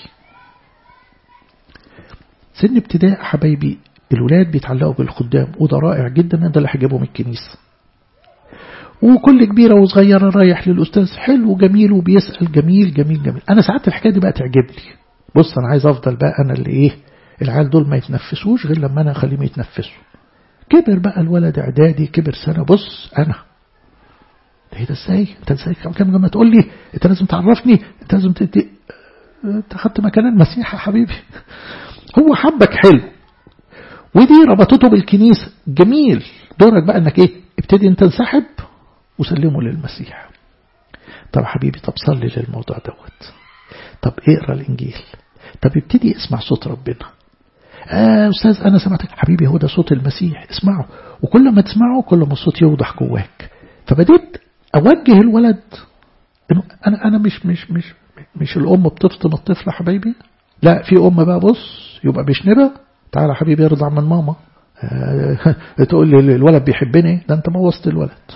سن ابتداء حبايبي الولاد بيتعلقوا بالخدام، وده رائع جدا، ده اللي هجيبهم الكنيسة. وكل كبيرة وصغيرة رايح للأستاذ، حلو جميل وبيسأل، جميل جميل جميل. أنا ساعات الحكاية دي بقى تعجبني. بص أنا عايز أفضل بقى أنا اللي إيه، العيال دول ما يتنفسوش غير لما أنا أخليهم يتنفسوا. كبر بقى الولد إعدادي، كبر سنة، بص أنا ده إزاي؟ أنت إزاي كم تقول لي أنت لازم تعرفني، أنت لازم أنت خدت مكان المسيح يا حبيبي. هو حبك حلو، ودي ربطته بالكنيسة، جميل. دورك بقى أنك إيه، ابتدي أنت تنسحب وسلمه للمسيح. طب حبيبي، طب صلي للموضوع دوت، طب اقرأ الإنجيل، طب ابتدي اسمع صوت ربنا. أستاذ أنا سمعتك حبيبي، هو ده صوت المسيح، اسمعه. وكل ما تسمعه كل ما الصوت يوضح جواك. فبديت أوجه الولد إنه أنا مش الأم بتفطم الطفل حبيبي، لا، في أم بقى بص يبقى بشنبة، تعالى حبيبي ارضع من ماما، تقول لي الولد بيحبني؟ ده انت بوظت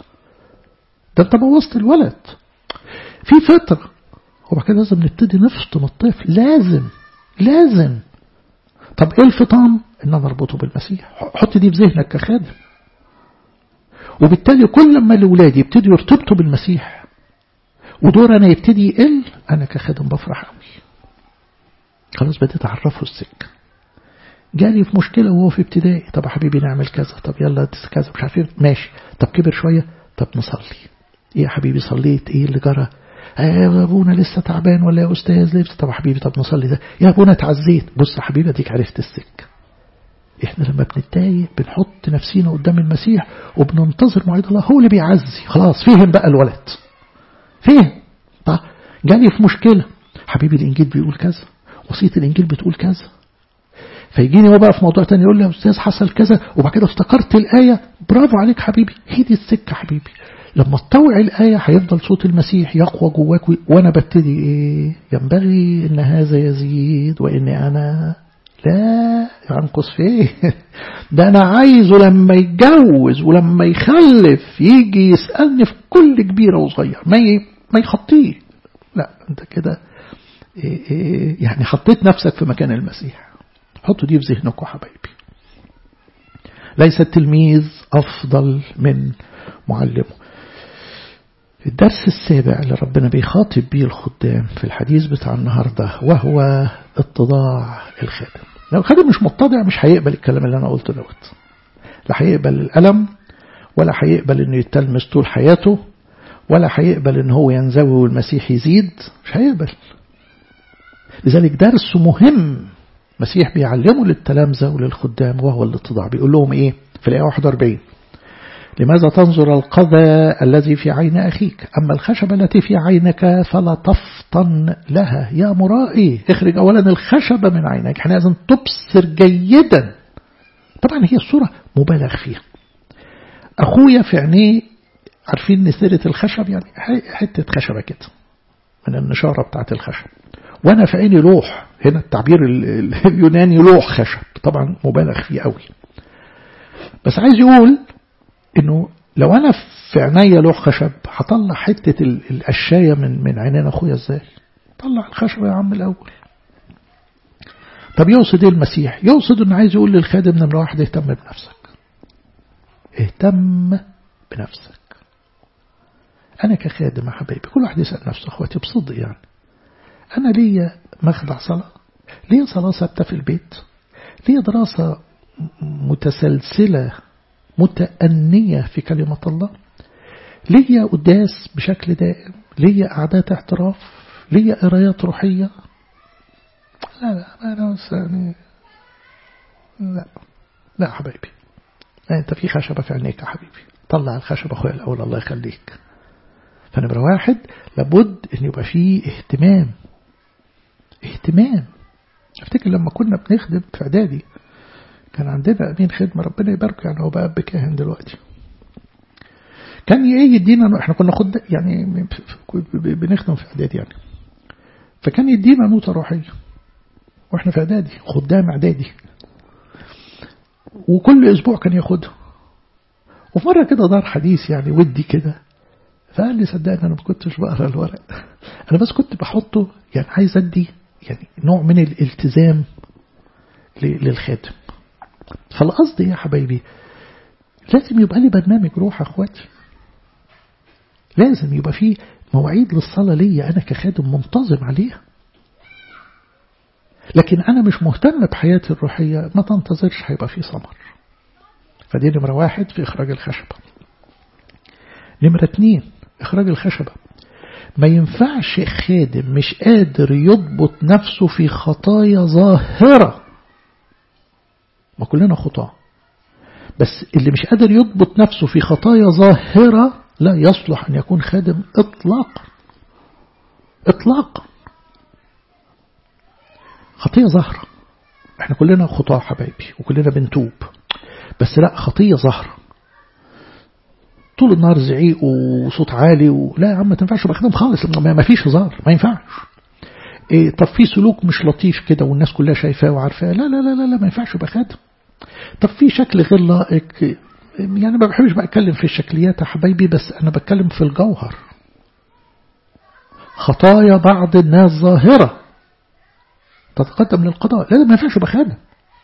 الولد. في فترة وبعد كده لازم نبتدي نفطم الطفل، لازم. طب ايه الفطام؟ ان انا اربطه بالمسيح. حط دي في ذهنك كخادم. وبالتالي كل ما الاولاد يبتدوا يرتبطوا بالمسيح ودور انا يبتدي يقل، انا كخادم بفرح قوي. خلاص بديت اعرفه السكه. جالي في مشكله وهو في ابتدائي، طب يا حبيبي نعمل كذا، طب يلا كذا مش عارفين، ماشي. طب كبر شويه، طب نصلي. ايه يا حبيبي صليت؟ ايه اللي جرى؟ يا ابونا لسه تعبان، ولا يا استاذ لسه. طب يا حبيبي طب نصلي ده. يا ابونا اتعزيت. بص يا حبيبي اديك عرفت السكه. احنا لما بنتضايق بنحط نفسينا قدام المسيح وبننتظر موعد الله، هو اللي بيعزي. خلاص فهم بقى الولد، فهم. طب جالي في مشكله، حبيبي الانجيل بيقول كذا، وصيه الانجيل بتقول كذا. فيجيني هو بقى في موضوع تاني يقول لي يا استاذ حصل كذا، وبعد كده افتكرت الايه. برافو عليك حبيبي، هي دي السكه حبيبي. لما تطوع الآية هيفضل صوت المسيح يقوى جواك، وأنا ببتدي إيه؟ ينبغي إن هذا يزيد وإني أنا لا ينقص فيه. ده أنا عايزه لما يتجوز ولما يخلف يجي يسألني في كل كبيرة وصغير، ما يخطيه. لا أنت كده يعني حطيت نفسك في مكان المسيح. حطوا دي في ذهنكم حبايبي. ليس التلميذ أفضل من معلمه. الدرس السابع اللي ربنا بيخاطب بيه الخدام في الحديث بتاع النهاردة وهو اتضاع الخادم. لو الخادم مش متضع مش هيقبل الكلام اللي أنا قلته دوت، لا هيقبل الألم، ولا هيقبل إنه يتلمس طول حياته، ولا هيقبل إنه هو ينزوي والمسيح يزيد، مش هيقبل. لذلك درس مهم مسيح بيعلمه للتلامذة وللخدام وهو الاتضاع. بيقول لهم إيه في الآية 41؟ لماذا تنظر القذى الذي في عين أخيك، أما الخشبة التي في عينك فلا تفطن لها. يا مرائي اخرج أولا الخشبة من عينك. احنا لازم تبصر جيدا. طبعا هي الصورة مبالغ فيها. أخويا في عينيه، عارفين نسيرة الخشب يعني حتة خشبة كده من النشارة بتاعت الخشب، وأنا في عيني لوح. هنا التعبير اليوناني لوح خشب، طبعا مبالغ فيه قوي. بس عايز يقول إنه لو أنا في عينيا لوح خشب هطلع حتة القشاية من عينين أخويا إزاي؟ طلع الخشبة يا عم الأول. طب يقصد إيه المسيح؟ يقصد إنه عايز يقول للخادم نمرة واحد اهتم بنفسك. اهتم بنفسك. أنا كخادم يا حبايبي كل واحد يسأل نفسه أخواتي بصدق يعني، أنا ليا مخدع صلاة؟ ليا صلاة ثابتة في البيت؟ ليا دراسة متسلسلة متأنية في كلمة الله؟ ليا قداس بشكل دائم؟ ليا قعدات اعتراف؟ ليا قرايات روحية؟ لا أنا يعني لا حبايبي، أنت في خشبة في عينيك يا حبيبي، طلع الخشبة أخويا الأول الله يخليك. فنمرة واحد لابد أن يبقى فيه اهتمام. أفتكر لما كنا بنخدم في إعدادي كان عندنا أمين خدمة ربنا يباركه، يعني هو بقى أب كاهن دلوقتي، كان يدينا، احنا كنا يعني بنخدم في إعدادي يعني، فكان يدينا نوتة روحية واحنا في إعدادي، خدام إعدادي، وكل أسبوع كان ياخدها. وفي مرة كده دار حديث يعني ودي كده، فقال لي صدقني أنا ما كنتش بقرأ الورق، أنا بس كنت بحطه يعني عايز أدي يعني نوع من الالتزام للخادم. فالقصد يا حبايبي لازم يبقى لي برنامج روح أخواتي، لازم يبقى فيه مواعيد للصلاة ليا أنا كخادم منتظم عليها. لكن أنا مش مهتم بحياتي الروحية، ما تنتظرش هيبقى فيه ثمر. فدي نمرة واحد في إخراج الخشبة. نمرة 2 إخراج الخشبة. ما ينفعش خادم مش قادر يضبط نفسه في خطايا ظاهرة، ما كلنا خطاة، بس اللي مش قادر يضبط نفسه في خطايا ظاهرة لا يصلح أن يكون خادم إطلاقا. خطية ظاهرة، احنا كلنا خطاة حبايبي وكلنا بنتوب، بس لا خطية ظاهرة طول النهار زعيق وصوت عالي لا يا عم ما تنفعش بخدم خالص، ما فيش هزار، ما ينفعش. طب في سلوك مش لطيف كده والناس كلها شايفاه وعارفاه، لا ما ينفعش بخدم. طب في شكل غير لائق، يعني ما بحبش بقى أتكلم في الشكليات يا حبايبي، بس أنا بتكلم في الجوهر. خطايا بعض الناس ظاهرة تتقدم للقضاء، لا ما ينفعش يبقى خادم.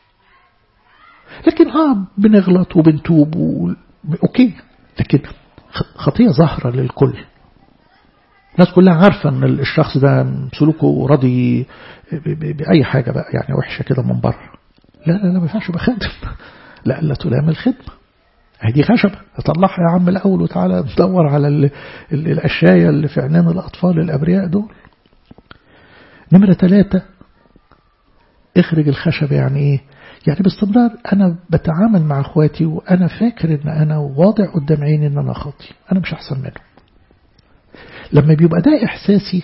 لكن بنغلط وبنتوب أوكي، لكن خطية ظاهرة للكل، الناس كلها عارفة أن الشخص ده سلوكه راضي بأي حاجة بقى، يعني وحشة كده من بره. لا ما ينفعش يبقى خادم، لا تلام الخدمة. هذه خشبة، اطلعها يا عم الأول وتعالى ندور على الأشياء اللي في عينين الأطفال الأبرياء دول. نمرة 3، اخرج الخشبة. يعني ايه؟ يعني باستمرار أنا بتعامل مع أخواتي وأنا فاكر أن أنا واضع قدام عيني أن أنا خاطي، أنا مش أحسن منه. لما بيبقى ده إحساسي،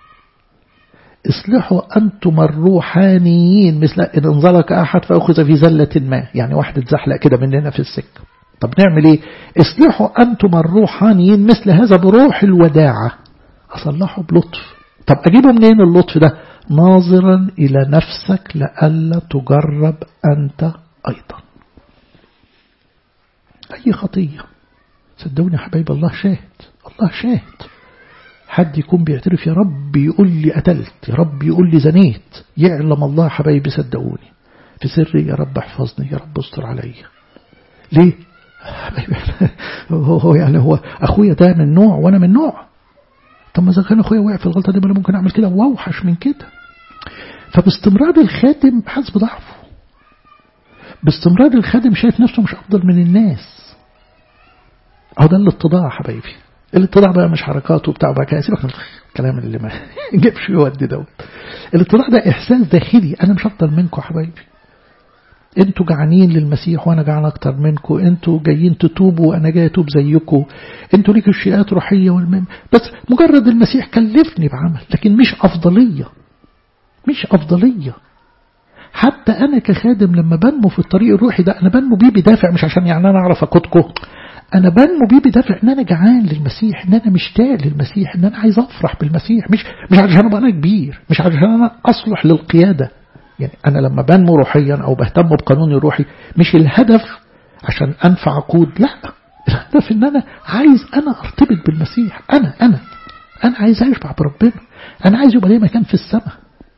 اصلحوا أنتم الروحانيين مثل إن انزلك أحد فأخذ في زلة ما، يعني واحد اتزحلق كده مننا في السكة. طب نعمل إيه؟ اصلحوا أنتم الروحانيين مثل هذا بروح الوداعة، أصلحوا بلطف. طب أجيبه منين اللطف ده؟ ناظرا إلى نفسك لألا تجرب أنت أيضا. أي خطية صدقوني يا حبايب، الله شاهد. حد يكون بيعترف يا رب يقول لي قتلت، يا رب يقول لي زنيت، يعلم الله يا حبايبي صدقوني في سري، يا رب احفظني، يا رب استر علي. ليه؟ هو أخويا ده من نوع وأنا من نوع. طب ما إذا كان أخويا وقع في الغلطة دي، ما أنا ممكن أعمل كده وأوحش من كده. فباستمرار الخادم حسب ضعفه، باستمرار الخادم شايف نفسه مش أفضل من الناس. ده الاتضاع يا حبايبي. الاتضاع بقى مش حركات وبتاع بقى كده، سيبك من الكلام اللي ما جابش يودي دوت. الاتضاع ده إحساس داخلي، أنا مش أفضل منكم يا حبايبي. انتوا جعانين للمسيح وانا جعان اكتر منكم، انتوا جايين تتوبوا وانا جاي اتوب زيكم، انتوا ليكوا اشتياقات روحيه بس مجرد المسيح كلفني بعمل، لكن مش افضليه. حتى انا كخادم لما بنمو في الطريق الروحي ده، انا بنمو بيه بدافع، مش عشان يعني انا اعرف اقودكم، انا بنمو بيه بدافع ان انا جعان للمسيح، ان انا مشتاق للمسيح، ان انا عايز افرح بالمسيح، مش عشان ابقى انا كبير، مش عشان انا اصلح للقياده. يعني أنا لما بنمو روحيا أو بهتم بقانوني الروحي، مش الهدف عشان أنفع أقود، لا، الهدف إن أنا عايز أنا أرتبط بالمسيح، أنا عايز أشبع بربنا، أنا عايز يبقى لي مكان في السماء.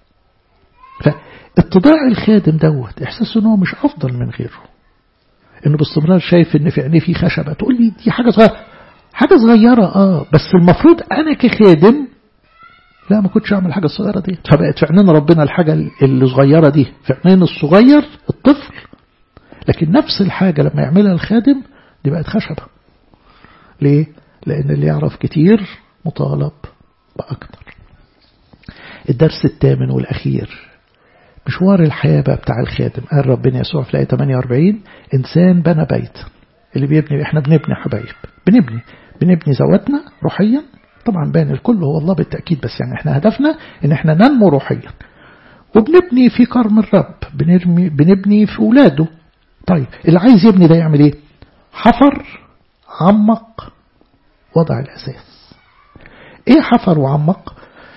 فاتضاع الخادم دوت إحساسه إنه مش أفضل من غيره، إنه باستمرار شايف إن في عينيه في خشبة. تقول لي دي حاجة صغيرة بس المفروض أنا كخادم لا ما كنتش أعمل حاجة الصغيرة دي، فبقت في عينين ربنا الحاجة اللي صغيرة دي في عينين الصغير الطفل، لكن نفس الحاجة لما يعملها الخادم دي بقت خشبة. ليه؟ لأن اللي يعرف كتير مطالب بأكتر. الدرس الثامن والأخير، مشوار الحياة بقى بتاع الخادم. قال ربنا يسوع في الآية 48 إنسان بنى بيت. اللي بيبني، احنا بنبني حبايب، بنبني ذواتنا روحيا، طبعا بين الكل هو الله بالتأكيد، بس يعني احنا هدفنا ان احنا ننمو روحيا، وبنبني في كرم الرب، بنبني في اولاده. طيب اللي عايز يبني ده يعمل ايه؟ حفر، عمق، وضع الاساس. ايه حفر وعمق؟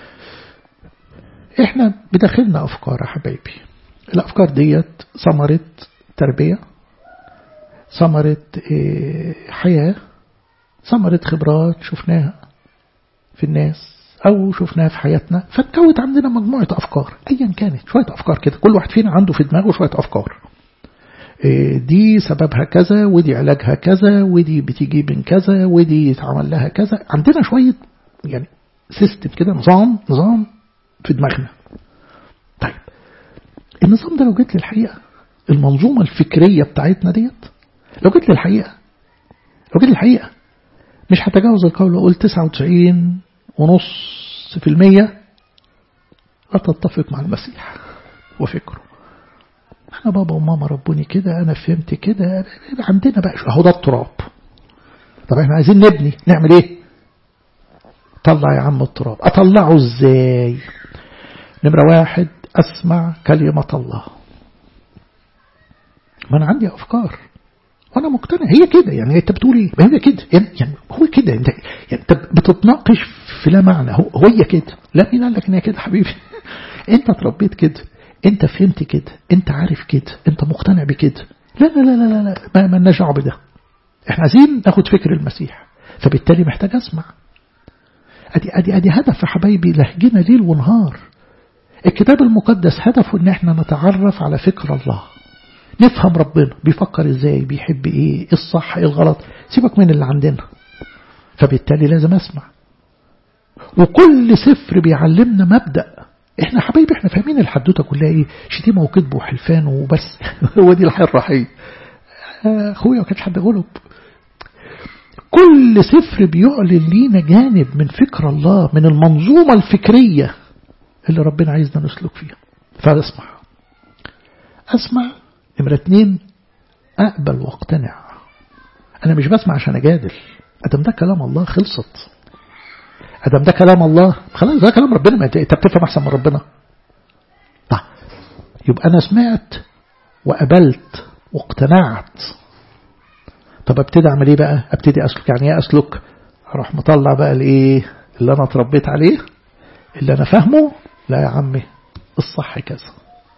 احنا بداخلنا افكار يا حبايبي، الافكار ديت ثمرة تربية، ثمرة حياة، ثمرة خبرات شفناها في الناس أو شفناها في حياتنا، فتكوت عندنا مجموعة أفكار أيا كانت، شوية أفكار كده، كل واحد فينا عنده في دماغه شوية أفكار، دي سببها كذا، ودي علاجها كذا، ودي بتيجي من كذا، ودي يتعمل لها كذا. عندنا شوية يعني سيستم كده، نظام في دماغنا. طيب النظام ده لو جيت للحقيقة، المنظومة الفكرية بتاعتنا ديت لو جيت للحقيقة مش هتجاوز القول وأقول 99.5% لا تتفق مع المسيح وفكره. أنا بابا وماما ربوني كده، أنا فهمت كده، عندنا بقى أهو ده التراب. طب احنا عايزين نبني، نعمل ايه؟ طلع يا عم التراب. أطلعه ازاي؟ نمرة 1، أسمع كلمة الله. ما أنا عندي أفكار وأنا مقتنع هي كده، يعني أنت بتقول إيه؟ ما هي كده، يعني هو كده، أنت بتتناقش في لا معنى، هي كده. لا مين قال لك إن هي كده حبيبي؟ أنت تربيت كده، أنت فهمت كده، أنت عارف كده، أنت مقتنع بكده. لا لا لا لا لا، ما لناش دعوه بده. احنا عايزين ناخد فكر المسيح، فبالتالي محتاج اسمع. ادي هدف يا حبايبي لهجنا ليل ونهار. الكتاب المقدس هدفه ان احنا نتعرف على فكر الله، نفهم ربنا بيفكر ازاي، بيحب ايه الصح ايه الغلط، سيبك من اللي عندنا. فبالتالي لازم اسمع. وكل سفر بيعلمنا مبدأ. احنا حبايبي احنا فاهمين الحدوته كلها ايه، شتيمه وكذب وحلفان وبس. هو دي الحياه الروحيه. اخويا ما كانش حد غلب. كل سفر بيعلن لينا جانب من فكر الله، من المنظومه الفكريه اللي ربنا عايزنا نسلك فيها. فاسمع. اسمع. نمرة 2 اقبل واقتنع. انا مش بسمع عشان اجادل. ادم ده كلام الله خلصت. ادم ده كلام الله خلاص، ده كلام ربنا. ما انت بتفهم احسن من ربنا. طيب يبقى انا سمعت وقبلت واقتنعت. طب ابتدي اعمل ايه بقى؟ ابتدي اسلك. يعني ايه اسلك؟ اروح مطلع بقى الايه اللي انا اتربيت عليه، اللي انا فاهمه. لا يا عمي الصح كذا.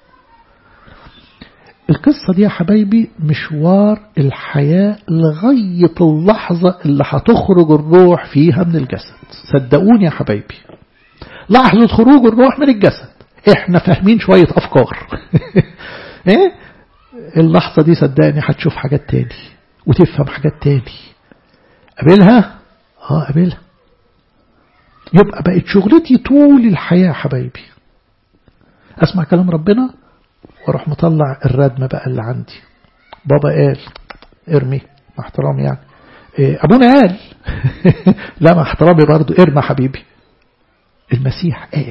القصة دي يا حبايبي مشوار الحياة لغاية اللحظة اللي هتخرج الروح فيها من الجسد. صدقوني يا حبايبي، لحظة خروج الروح من الجسد احنا فاهمين شوية افكار. ايه اللحظة دي صدقني هتشوف حاجات تاني وتفهم حاجات تاني. قابلها؟ قابلها. يبقى بقت شغلتي طول الحياة حبايبي اسمع كلام ربنا واروح مطلع الردم بقى اللي عندي. بابا قال ارمي، مع احترامي يعني. ابونا قال لا مع احترامي برضو ارمي حبيبي. المسيح قال.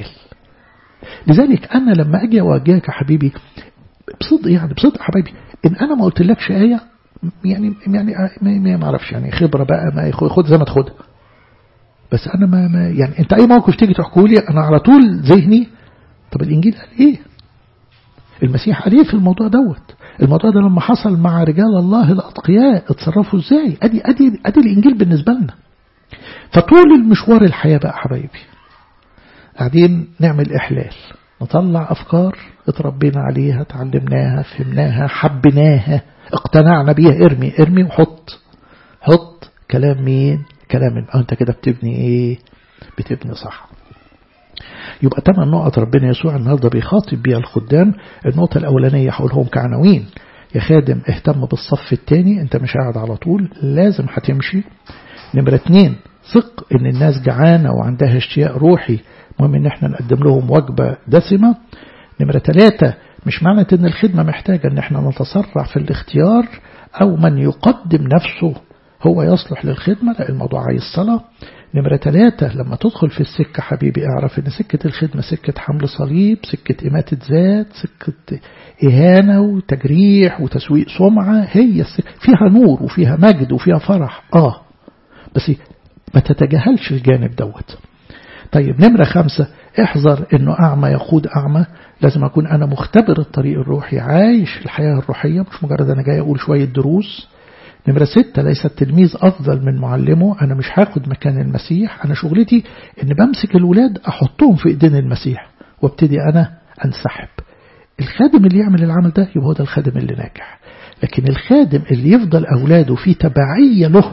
لذلك انا لما اجي اواجهك يا حبيبي بصدق، يعني بصدق حبيبي، ان انا ما قلتلكش آية يعني ما اعرفش، يعني خبرة بقى ما خد زي ما تاخدها. بس انا ما يعني انت اي موقف تيجي تحكوا لي انا على طول ذهني طب الانجيل قال ايه؟ المسيح قال ايه في الموضوع دوت؟ الموضوع ده لما حصل مع رجال الله الاتقياء اتصرفوا ازاي؟ ادي الانجيل بالنسبه لنا. فطول المشوار الحياه بقى حبايبي قاعدين نعمل احلال، نطلع افكار اتربينا عليها، تعلمناها، فهمناها، حبيناها، اقتنعنا بيها. ارمي وحط. حط كلام مين؟ كلام انت كده بتبني ايه؟ بتبني صح. يبقى 8 نقط ربنا يسوع النهارده بيخاطب بيها الخدام. النقطة الأولانية هقولهم كعناوين. يا خادم اهتم بالصف الثاني، انت مش قاعد على طول، لازم هتمشي. نمرة 2 ثق ان الناس جعانة وعندها اشتياق روحي، مهم ان احنا نقدم لهم وجبة دسمة. نمرة 3 مش معنى ان الخدمة محتاجة ان احنا نتسرع في الاختيار او من يقدم نفسه هو يصلح للخدمة، لا الموضوع عايز صلاة. نمرة 3 لما تدخل في السكة حبيبي اعرف ان سكة الخدمة سكة حمل صليب، سكة إماتة ذات، سكة إهانة وتجريح وتسويق سمعة. هي السكة فيها نور وفيها مجد وفيها فرح بس ما تتجاهلش الجانب دوت. طيب نمرة 5 احذر انه اعمى يقود اعمى. لازم اكون انا مختبر الطريق الروحي، عايش الحياة الروحية، مش مجرد انا جاي اقول شوية دروس. نمرة 6 ليس التلميذ أفضل من معلمه. أنا مش هاخد مكان المسيح، أنا شغلتي إن بمسك الولاد أحطهم في إيدين المسيح وابتدي أنا أنسحب. الخادم اللي يعمل العمل ده يبقى هو ده الخادم اللي ناجح. لكن الخادم اللي يفضل أولاده في تبعية له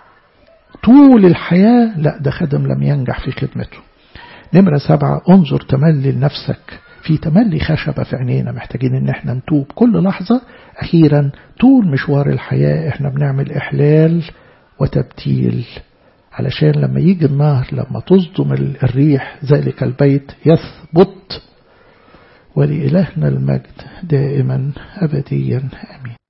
طول الحياة، لا ده خادم لم ينجح في خدمته. نمرة 7 انظر تملي لنفسك. في تملي خشبة في عينينا، محتاجين ان احنا نتوب كل لحظة. اخيرا طول مشوار الحياة احنا بنعمل احلال وتبتيل، علشان لما يجي النهر، لما تصدم الريح، ذلك البيت يثبت. ولإلهنا المجد دائما أبديا آمين.